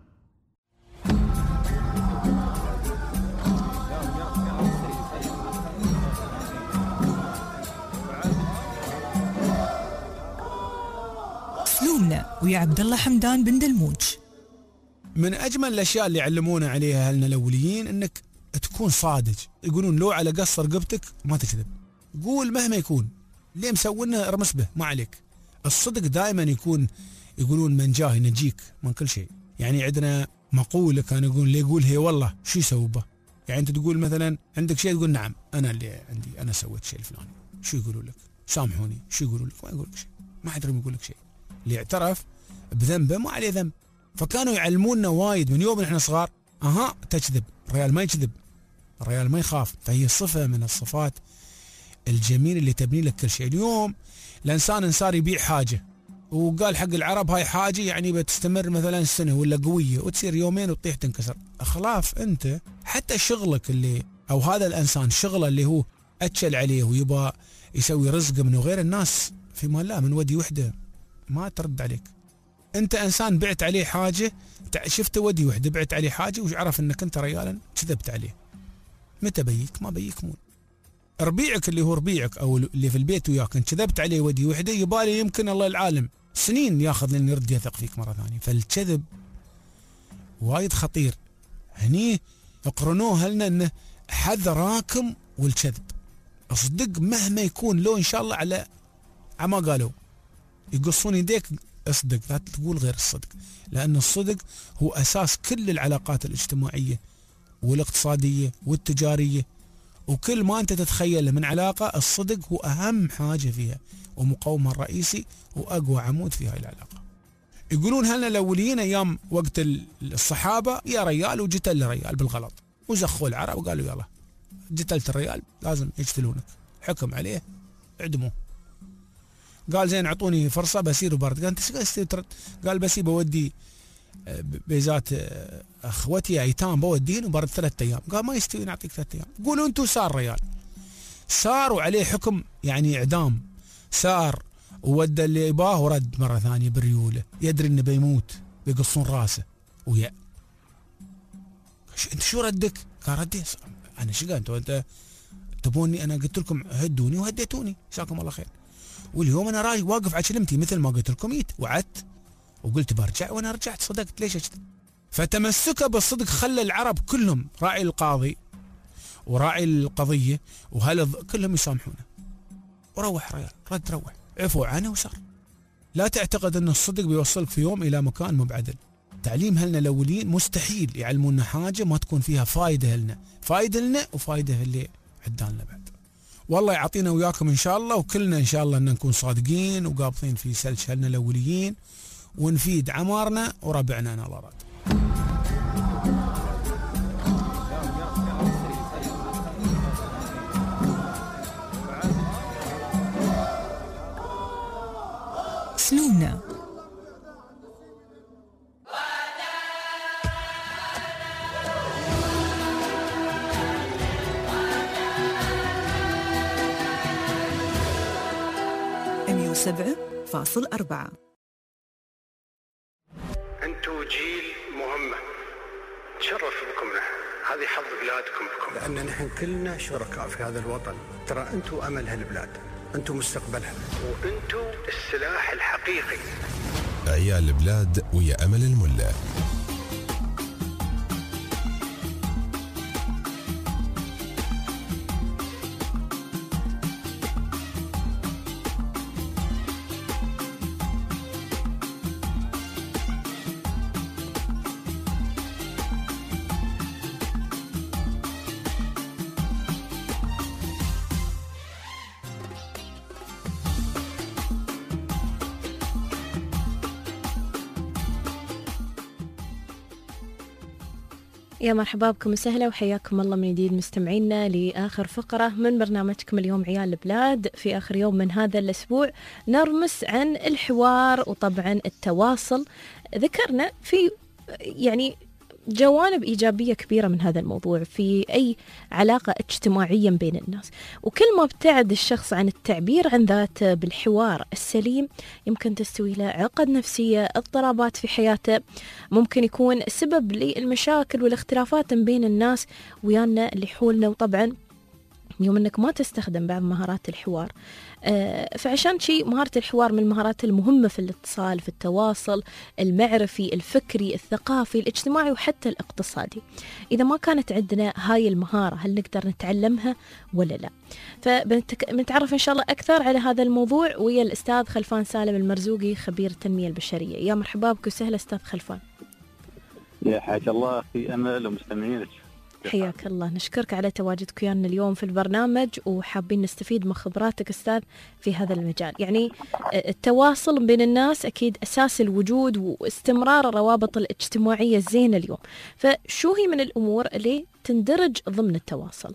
سلومنا ويا عبد الله حمدان بن دلموج. من اجمل الاشياء اللي علمونا عليها اهلنا الاوليين انك تكون صادق. يقولون لو على قص رقبتك ما تكذب، قول مهما يكون، ليه مسوينه رمس به ما عليك. الصدق دائما يكون، يقولون من جاه ينجيك من كل شيء. يعني عندنا مقولة كان يقول اللي يقول هي والله شو يسوي به. يعني انت تقول مثلا عندك شيء تقول نعم انا اللي عندي، انا سويت شيء الفلاني. شو يقولوا لك؟ سامحوني. شو يقولوا لك؟ ما يقول لك شيء، ما حد يقول لك شيء. اللي اعترف بذنبه ما عليه ذنب. فكانوا يعلمونا وايد من يوم احنا صغار. تكذب، الريال ما يكذب، الريال ما يخاف. فهي صفة من الصفات الجميلة اللي تبني لك كل شيء. اليوم الانسان صار يبيع حاجة وقال حق العرب هاي حاجة يعني بتستمر مثلا سنة ولا قوية، وتصير يومين وتطيح تنكسر. اخلاف انت حتى شغلك اللي او هذا الانسان شغله اللي هو اتشل عليه ويبغى يسوي رزقه من غير الناس في مال لا من ودي وحده ما ترد عليك. انت انسان بعت عليه حاجة، شفته ودي وحده بعت عليه حاجة وعرف انك انت ريالا كذبت عليه. متى بيك؟ ما بيك مون. ربيعك اللي هو ربيعك او اللي في البيت وياك ان كذبت عليه ودي وحده يبالي يمكن الله العالم سنين ياخذ لين يرد يثق فيك مره ثانيه. فالكذب وايد خطير. هني اقرنوها لنا انه حذراكم والكذب. اصدق مهما يكون، لو ان شاء الله على ما قالوا يقصون يديك اصدق، لا تقول غير الصدق، لان الصدق هو اساس كل العلاقات الاجتماعيه والاقتصاديه والتجاريه. وكل ما انت تتخيله من علاقه، الصدق هو اهم حاجه فيها ومقومها الرئيسي واقوى عمود في هاي العلاقه. يقولون هلنا الاوليين ايام وقت الصحابه يا ريال وجتل ريال بالغلط، وزخوا العرب وقالوا يلا جتلت الريال لازم يقتلونك، حكم عليه اعدموه. قال زين اعطوني فرصه بسير وبرد. قال انت ايش قاعد؟ قال بسي بودي بيزات اخوتي ايتام بودين وبرد 3 ايام. قال ما يستوي نعطيك 3 ايام. قولوا انتم صار ريال، صار وعليه حكم يعني اعدام، صار وودى اللي يباه ورد مره ثانيه بريوله، يدري انه بيموت بيقصون راسه ويا. انت شو ردك؟ قال ردي انا شو قال انت تبوني انا قلت لكم هدوني وهديتوني جزاكم الله خير، واليوم انا راجع واقف على كلمتي مثل ما قلت لكم وعدت وقلت برجع وانا رجعت صدقت. ليش اكذب؟ فتمسكه بالصدق خلى العرب كلهم راعي القاضي وراعي القضيه كلهم يسامحونه. وروح ريال رد روح عفوا عنه وصار. لا تعتقد ان الصدق بيوصلك في يوم الى مكان مبعدل. تعليم هلنا الاولين مستحيل يعلمونا حاجه ما تكون فيها فائده لنا، فائده لنا وفائده اللي عدالنا بعد. والله يعطينا وياكم إن شاء الله، وكلنا إن شاء الله أن نكون صادقين وقابضين في سلج هلنا الأوليين ونفيد عمارنا وربعنا أنا الله راد. سلونا .4. أنتوا جيل مهمة، تشرف بكم نحن، هذه حظ بلادكم بكم، لأن نحن كلنا شركاء في هذا الوطن. ترى أنتوا أمل هالبلاد، أنتوا مستقبلها، وأنتوا السلاح الحقيقي. عيال البلاد ويا أمل الملا. يا مرحبا بكم وسهلا وحياكم الله من جديد مستمعينا لآخر فقرة من برنامجكم اليوم عيال البلاد. في آخر يوم من هذا الأسبوع نرمس عن الحوار وطبعا التواصل. ذكرنا في يعني جوانب إيجابية كبيرة من هذا الموضوع في أي علاقة اجتماعية بين الناس، وكل ما ابتعد الشخص عن التعبير عن ذاته بالحوار السليم يمكن تستوي له عقد نفسية، اضطرابات في حياته، ممكن يكون سبب للمشاكل والاختلافات بين الناس ويانا اللي حولنا. وطبعا يوم أنك ما تستخدم بعض مهارات الحوار، فعشان شيء مهارة الحوار من المهارات المهمة في الاتصال، في التواصل المعرفي، الفكري، الثقافي، الاجتماعي وحتى الاقتصادي. إذا ما كانت عندنا هاي المهارة هل نقدر نتعلمها ولا لا؟ فبنتعرف إن شاء الله أكثر على هذا الموضوع ويا الأستاذ خلفان سالم المرزوقي خبير التنمية البشرية. يا مرحبا بك وسهلا أستاذ خلفان. يا حياك الله في أمل ومستمعينك. حياك الله، نشكرك على تواجدك ويانا اليوم في البرنامج، وحابين نستفيد من خبراتك أستاذ في هذا المجال. يعني التواصل بين الناس أكيد أساس الوجود واستمرار الروابط الاجتماعية الزينة اليوم، فشو هي من الأمور اللي تندرج ضمن التواصل؟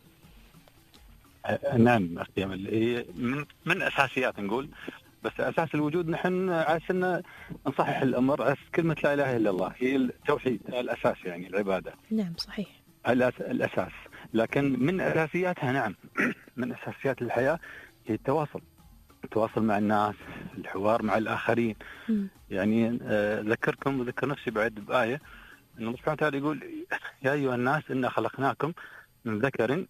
نعم أختي أمل، هي من أساسيات نقول، بس أساس الوجود نحن عشان نصحح الأمر كلمة لا إله إلا الله هي التوحيد الأساس، يعني العبادة. نعم صحيح الأساس، لكن من أساسياتها نعم من أساسيات الحياة هي التواصل مع الناس، الحوار مع الآخرين. يعني ذكركم وذكر نفسي بعد بآية أن الله سبحانه وتعالى يقول يا أيها الناس إنا خلقناكم من ذكر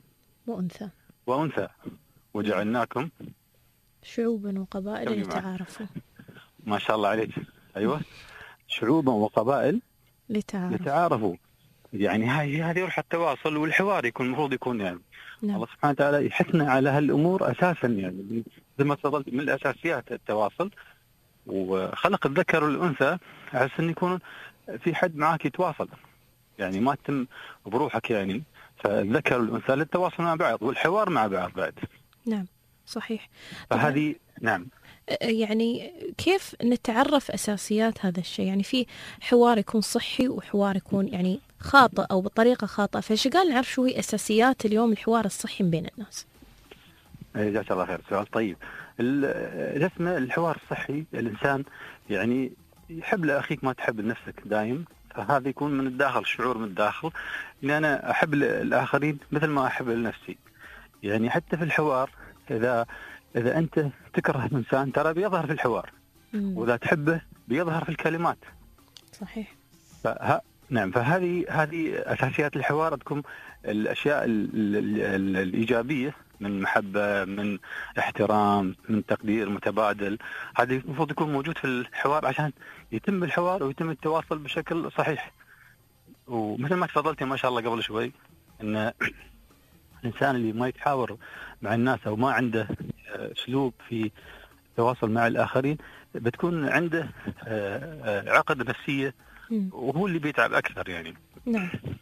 وأنثى وجعلناكم شعوبا وقبائل لتعارفوا. ما شاء الله عليك. أيوة، شعوبا وقبائل لتعارفوا. يعني هذه روح التواصل والحوار يكون المفروض يكون يعني نعم. الله سبحانه وتعالى يحثنا على هالأمور أساسا، يعني زي ما تفضلت من الأساسيات التواصل، وخلق الذكر والأنثى عشان يكون في حد معاك يتواصل، يعني ما تتم بروحك يعني. فالذكر والأنثى للتواصل مع بعض والحوار مع بعض بعد. نعم صحيح. فهذه نعم. يعني كيف نتعرف أساسيات هذا الشيء؟ يعني في حوار يكون صحي وحوار يكون يعني خاطئ أو بطريقة خاطئة، فش قال نعرف شو هي أساسيات اليوم الحوار الصحي بين الناس؟ جزاك الله خير، سؤال طيب. الاسم الحوار الصحي، الإنسان يعني يحب لأخيك ما تحب لنفسك دايم، فهذا يكون من الداخل، شعور من الداخل إن أنا أحب الآخرين مثل ما أحب لنفسي. يعني حتى في الحوار إذا أنت تكره الإنسان ترى بيظهر في الحوار، وإذا تحبه بيظهر في الكلمات. صحيح. نعم، فهذه أساسيات الحوار، تكون الأشياء الإيجابية من محبة، من احترام، من تقدير متبادل. هذه المفروض يكون موجود في الحوار عشان يتم الحوار ويتم التواصل بشكل صحيح. ومثل ما تفضلتي ما شاء الله قبل شوي أن الإنسان اللي ما يتحاور مع الناس أو ما عنده أسلوب في التواصل مع الآخرين بتكون عنده عقد نفسية، وهو اللي بيتعب أكثر يعني. نعم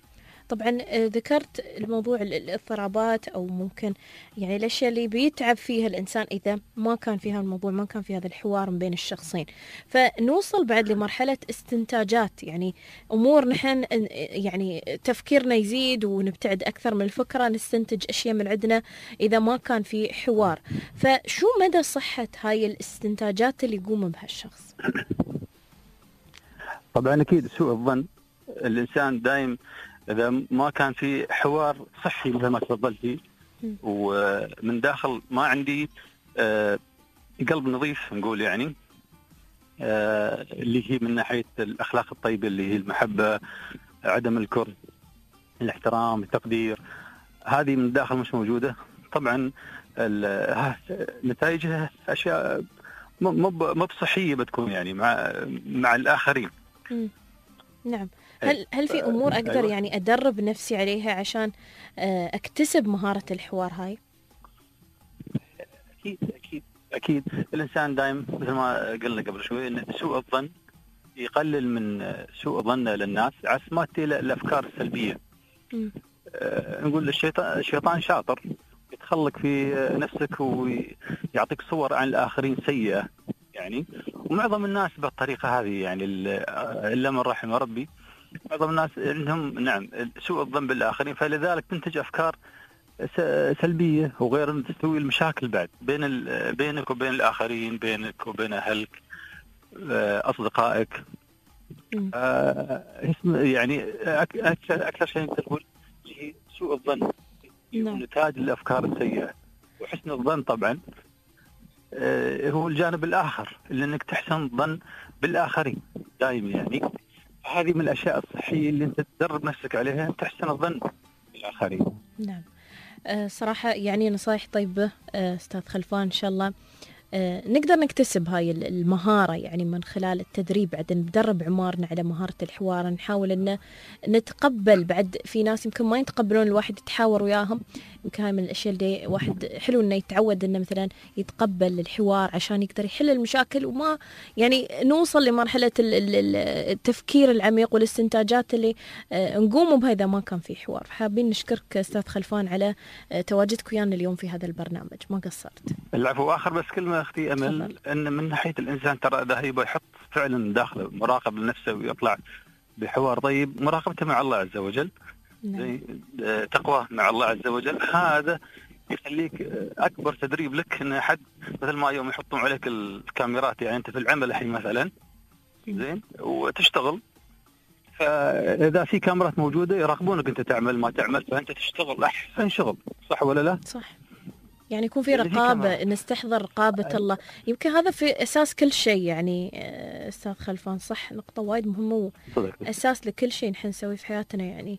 طبعا ذكرت الموضوع الاضطرابات أو ممكن يعني الأشياء اللي بيتعب فيها الإنسان إذا ما كان فيها الموضوع، ما كان في هذا الحوار بين الشخصين. فنوصل بعد لمرحلة استنتاجات، يعني أمور نحن يعني تفكيرنا يزيد ونبتعد أكثر من الفكرة، نستنتج أشياء من عندنا إذا ما كان في حوار. فشو مدى صحة هاي الاستنتاجات اللي يقوم بها الشخص؟ طبعا أكيد سوء الظن الإنسان دائم إذا ما كان في حوار صحي مثل ما تفضلتي، ومن داخل ما عندي قلب نظيف نقول يعني، اللي هي من ناحية الأخلاق الطيبة اللي هي المحبة، عدم الكره، الاحترام، التقدير، هذه من داخل مش موجودة، طبعا نتائجها أشياء مو بصحية بتكون يعني مع الآخرين. نعم. هل في أمور أقدر يعني أدرب نفسي عليها عشان أكتسب مهارة الحوار هاي؟ أكيد الإنسان دائم مثل ما قلنا قبل شوي إن سوء الظن يقلل من سوء ظن للناس عشان ما تأتي الأفكار السلبية. نقول الشيطان شاطر يتخلق في نفسك ويعطيك صور عن الآخرين سيئة يعني، ومعظم الناس بالطريقة هذه يعني إلا من رحم ربي، معظم الناس عندهم نعم سوء الظن بالآخرين، فلذلك تنتج أفكار سلبية وغير تسوي المشاكل بعد بينك وبين الآخرين، بينك وبين أهلك، أصدقائك. يعني أكثر شيء تقول هي سوء الظن نتاج الأفكار السيئة. وحسن الظن طبعا هو الجانب الآخر اللي أنك تحسن الظن بالآخرين دائما يعني، هذه من الأشياء الصحية اللي أنت تدرب نفسك عليها، تحسن الظن بالآخرين. نعم. صراحة يعني نصائح طيبة أستاذ خلفان، إن شاء الله نقدر نكتسب هاي المهارة يعني من خلال التدريب، بعد ندرب عمارنا على مهارة الحوار، نحاول أن نتقبل. بعد في ناس يمكن ما يتقبلون الواحد يتحاور وياهم، يمكن هاي من الأشياء اللي واحد حلو أنه يتعود أنه مثلا يتقبل الحوار عشان يقدر يحل المشاكل، وما يعني نوصل لمرحلة التفكير العميق والاستنتاجات اللي نقوم بها إذا ما كان في حوار. حابين نشكرك أستاذ خلفان على تواجدك ويانا اليوم في هذا البرنامج، ما قصرت. العفو. آخر بس كلمة أختي أمل، أن من ناحية الإنسان ترى إذا يبغى يحط فعلا داخله مراقب لنفسه ويطلع بحوار طيب، مراقبته مع الله عز وجل، تقوى مع الله عز وجل، هذا يخليك أكبر تدريب لك. إن حد مثل ما يوم يحطون عليك الكاميرات، يعني أنت في العمل الحين مثلا زين وتشتغل، فإذا في كاميرات موجودة يراقبونك أنت تعمل ما تعمل، فأنت تشتغل أحسن شغل، صح ولا لا؟ صح. يعني يكون في رقابة، نستحضر رقابة الله، يمكن هذا في أساس كل شيء يعني أستاذ خلفان. صح، نقطة وايد مهمة وأساس لكل شيء نحن نسويه في حياتنا يعني.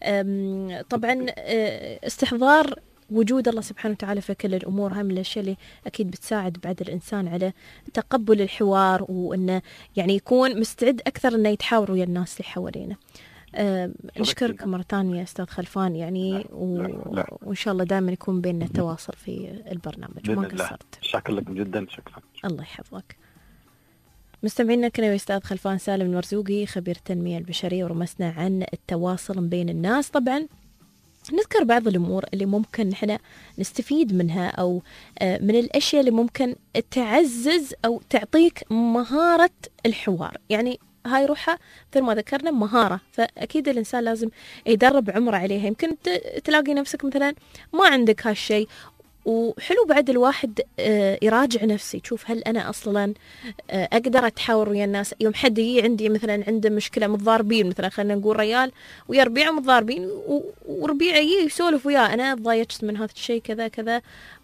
طبعا استحضار وجود الله سبحانه وتعالى في كل الأمور، هم الأشياء اللي أكيد بتساعد بعد الإنسان على تقبل الحوار، وأنه يعني يكون مستعد أكثر أنه يتحاور ويا الناس اللي حوالينا. نشكرك مرة ثانية أستاذ خلفان يعني، وإن شاء الله دائما يكون بيننا تواصل في البرنامج، ما قصرت. شكرا لكم جدا، شكرا. الله يحفظك. مستمعينا كنا أستاذ خلفان سالم المرزوقي، خبير التنمية البشرية، ورمسنا عن التواصل بين الناس. طبعا نذكر بعض الأمور اللي ممكن نحن نستفيد منها، أو من الأشياء اللي ممكن تعزز أو تعطيك مهارة الحوار. يعني هاي روحها مثل ما ذكرنا مهارة، فأكيد الإنسان لازم يدرب عمره عليها. يمكن تلاقي نفسك مثلا ما عندك هالشيء، وحلو بعد الواحد يراجع نفسه، يشوف هل أنا أصلا أقدر أتحاور ويا الناس. يوم حد يجي عندي مثلا عنده مشكلة متضاربين، مثلا خلينا نقول ريال ويا ربيعه متضاربين، وربيعه يجي يسولف وياه، أنا ضايجت من هذا الشيء كذا كذا،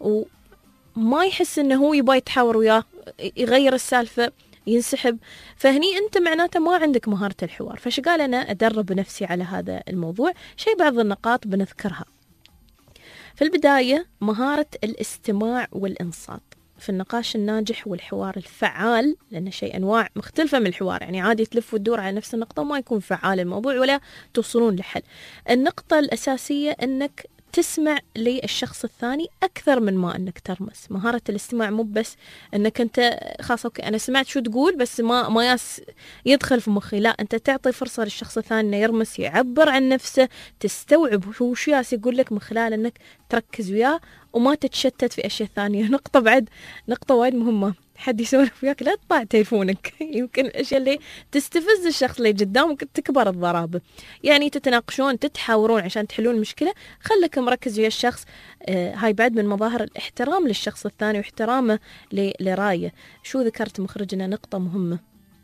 وما يحس إنه هو يبغى يتحاور وياه، يغير السالفة، ينسحب. فهني أنت معناته ما عندك مهارة الحوار. فش قال أنا أدرب نفسي على هذا الموضوع. بعض النقاط بنذكرها في البداية: مهارة الاستماع والإنصات في النقاش الناجح والحوار الفعال، لأن شيء أنواع مختلفة من الحوار، يعني عادي تلف وتدور على نفس النقطة وما يكون فعال الموضوع ولا توصلون لحل. النقطة الأساسية أنك تسمع للشخص الثاني أكثر من ما أنك ترمس. مهارة الاستماع مو بس أنك أنت خلاص أوكي أنا سمعت شو تقول بس ما يدخل في مخي، لا أنت تعطي فرصة للشخص الثاني أنه يرمس، يعبر عن نفسه، تستوعب شو ياس يقول لك من خلال أنك تركز وياه وما تتشتت في أشياء ثانية. نقطة وايد مهمة، حد يسولف وياك لا تطلع تليفونك يمكن الأشياء اللي تستفز الشخص اللي قدامك تكبر الضرابة. يعني تتناقشون تتحاورون عشان تحلون المشكلة، خلك مركز ويا الشخص. هاي بعد من مظاهر الاحترام للشخص الثاني واحترامه لرايه. شو ذكرت مخرجنا نقطة مهمة،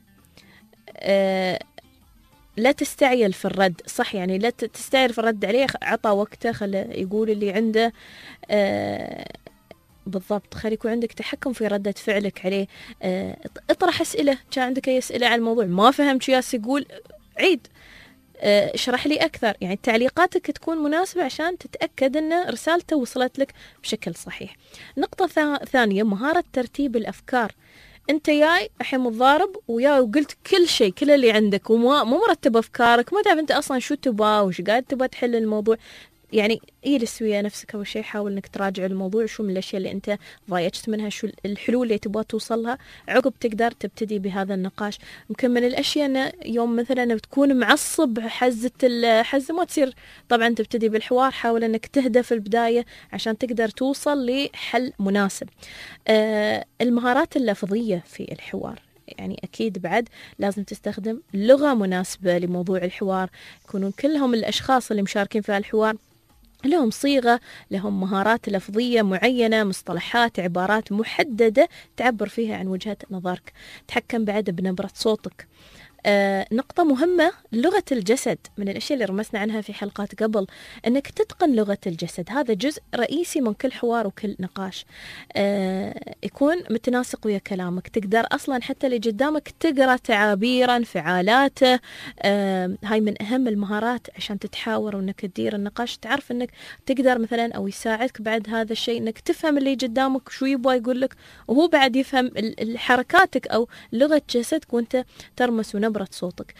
لا تستعجل في الرد. صح، يعني لا تستعجل في الرد عليه، عطى وقته، خله يقول اللي عنده. بالضبط، خلي يكون عندك تحكم في ردة فعلك عليه. اطرح أسئلة، كان عندك أي أسئلة عن الموضوع ما فهمت شو ياس يقول، عيد اشرح لي أكثر. يعني تعليقاتك تكون مناسبة عشان تتأكد أن رسالته وصلت لك بشكل صحيح. نقطة ثانية، مهارة ترتيب الأفكار. أنت جاي الحين متضارب وياي وقلت كل شيء، كل اللي عندك، وما مرتب أفكارك، ما تعرف أنت أصلا شو تبغى وش قاعد تبغى تحل الموضوع. يعني اجلس ويا نفسك أول شيء، حاول إنك تراجع الموضوع، شو من الأشياء اللي أنت ضايجت منها، شو الحلول اللي تبغى توصلها، عقب تقدر تبتدي بهذا النقاش. ممكن من الأشياء أن يوم مثلا بتكون معصب حزة ما تصير طبعا تبتدي بالحوار، حاول إنك تهدى في البداية عشان تقدر توصل لحل مناسب. المهارات اللفظية في الحوار، يعني أكيد بعد لازم تستخدم لغة مناسبة لموضوع الحوار، يكونون كلهم الأشخاص اللي مشاركين في الحوار لهم صيغة، لهم مهارات لفظية معينة، مصطلحات، عبارات محددة تعبر فيها عن وجهة نظرك. تحكم بعد بنبرة صوتك. نقطة مهمة، لغة الجسد، من الأشياء اللي رمسنا عنها في حلقات قبل، أنك تتقن لغة الجسد. هذا جزء رئيسي من كل حوار وكل نقاش، يكون متناسق ويا كلامك. تقدر أصلا حتى اللي قدامك تقرأ تعابيره، انفعالاته. هاي من أهم المهارات عشان تتحاور وأنك تدير النقاش، تعرف أنك تقدر مثلا أو يساعدك بعد هذا الشيء أنك تفهم اللي قدامك شو يبغى يقول لك، وهو بعد يفهم حركاتك أو لغة جسدك وأنت ترمس ونبرة صوتك.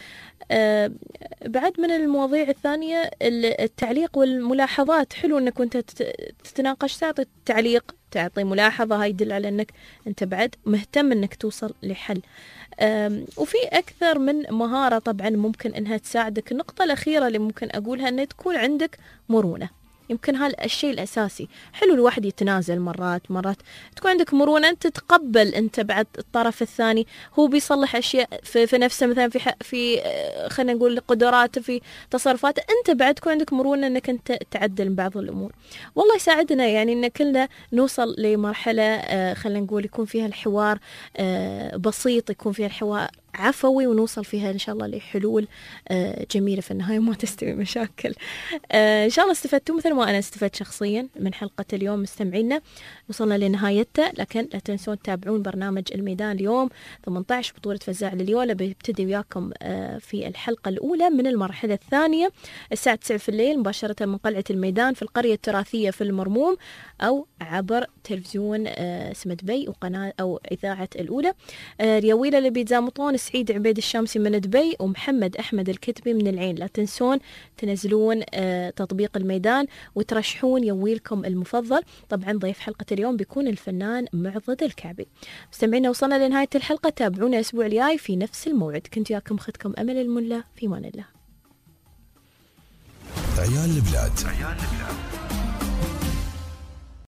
بعد من المواضيع الثانية التعليق والملاحظات. حلو أنك وأنت تتناقش تعطي تعليق، تعطي ملاحظة، هاي يدل على أنك أنت بعد مهتم أنك توصل لحل. وفي أكثر من مهارة طبعا ممكن أنها تساعدك. النقطة الأخيرة اللي ممكن أقولها أن تكون عندك مرونة. يمكن هذا الشيء الأساسي. حلو الواحد يتنازل مرات تكون عندك مرونة، أنت تتقبل أنت بعد الطرف الثاني هو بيصلح أشياء في نفسه، مثلا في خلينا نقول قدراته، في تصرفاته، أنت بعد تكون عندك مرونة أنك أنت تعدل بعض الأمور. والله يساعدنا يعني أن كلنا نوصل لمرحلة خلينا نقول يكون فيها الحوار بسيط، يكون فيها الحوار عفوي، ونوصل فيها إن شاء الله لحلول جميلة في النهاية ما تستوي مشاكل. إن شاء الله استفدتوا مثل ما أنا استفدت شخصيا من حلقة اليوم. مستمعينا وصلنا لنهايتها، لكن لا تنسون تتابعون برنامج الميدان اليوم 18 بطولة فزاع لليولا، بيبتدي وياكم في الحلقة الأولى من المرحلة الثانية الساعة 9 في الليل مباشرة من قلعة الميدان في القرية التراثية في المرموم، أو عبر تلفزيون سمت بي وقناة أو إذاعة الأولى. ريويلة اللي بيتزامطون سعيد عبيد الشامسي من دبي ومحمد أحمد الكتبي من العين. لا تنسون تنزلون تطبيق الميدان وترشحون يويلكم المفضل. طبعا ضيف حلقة اليوم بيكون الفنان معضد الكعبي. مستمعينا وصلنا لنهاية الحلقة، تابعونا الأسبوع الجاي في نفس الموعد. كنت وياكم أختكم أمل الملا، في أمان الله. عيال البلاد.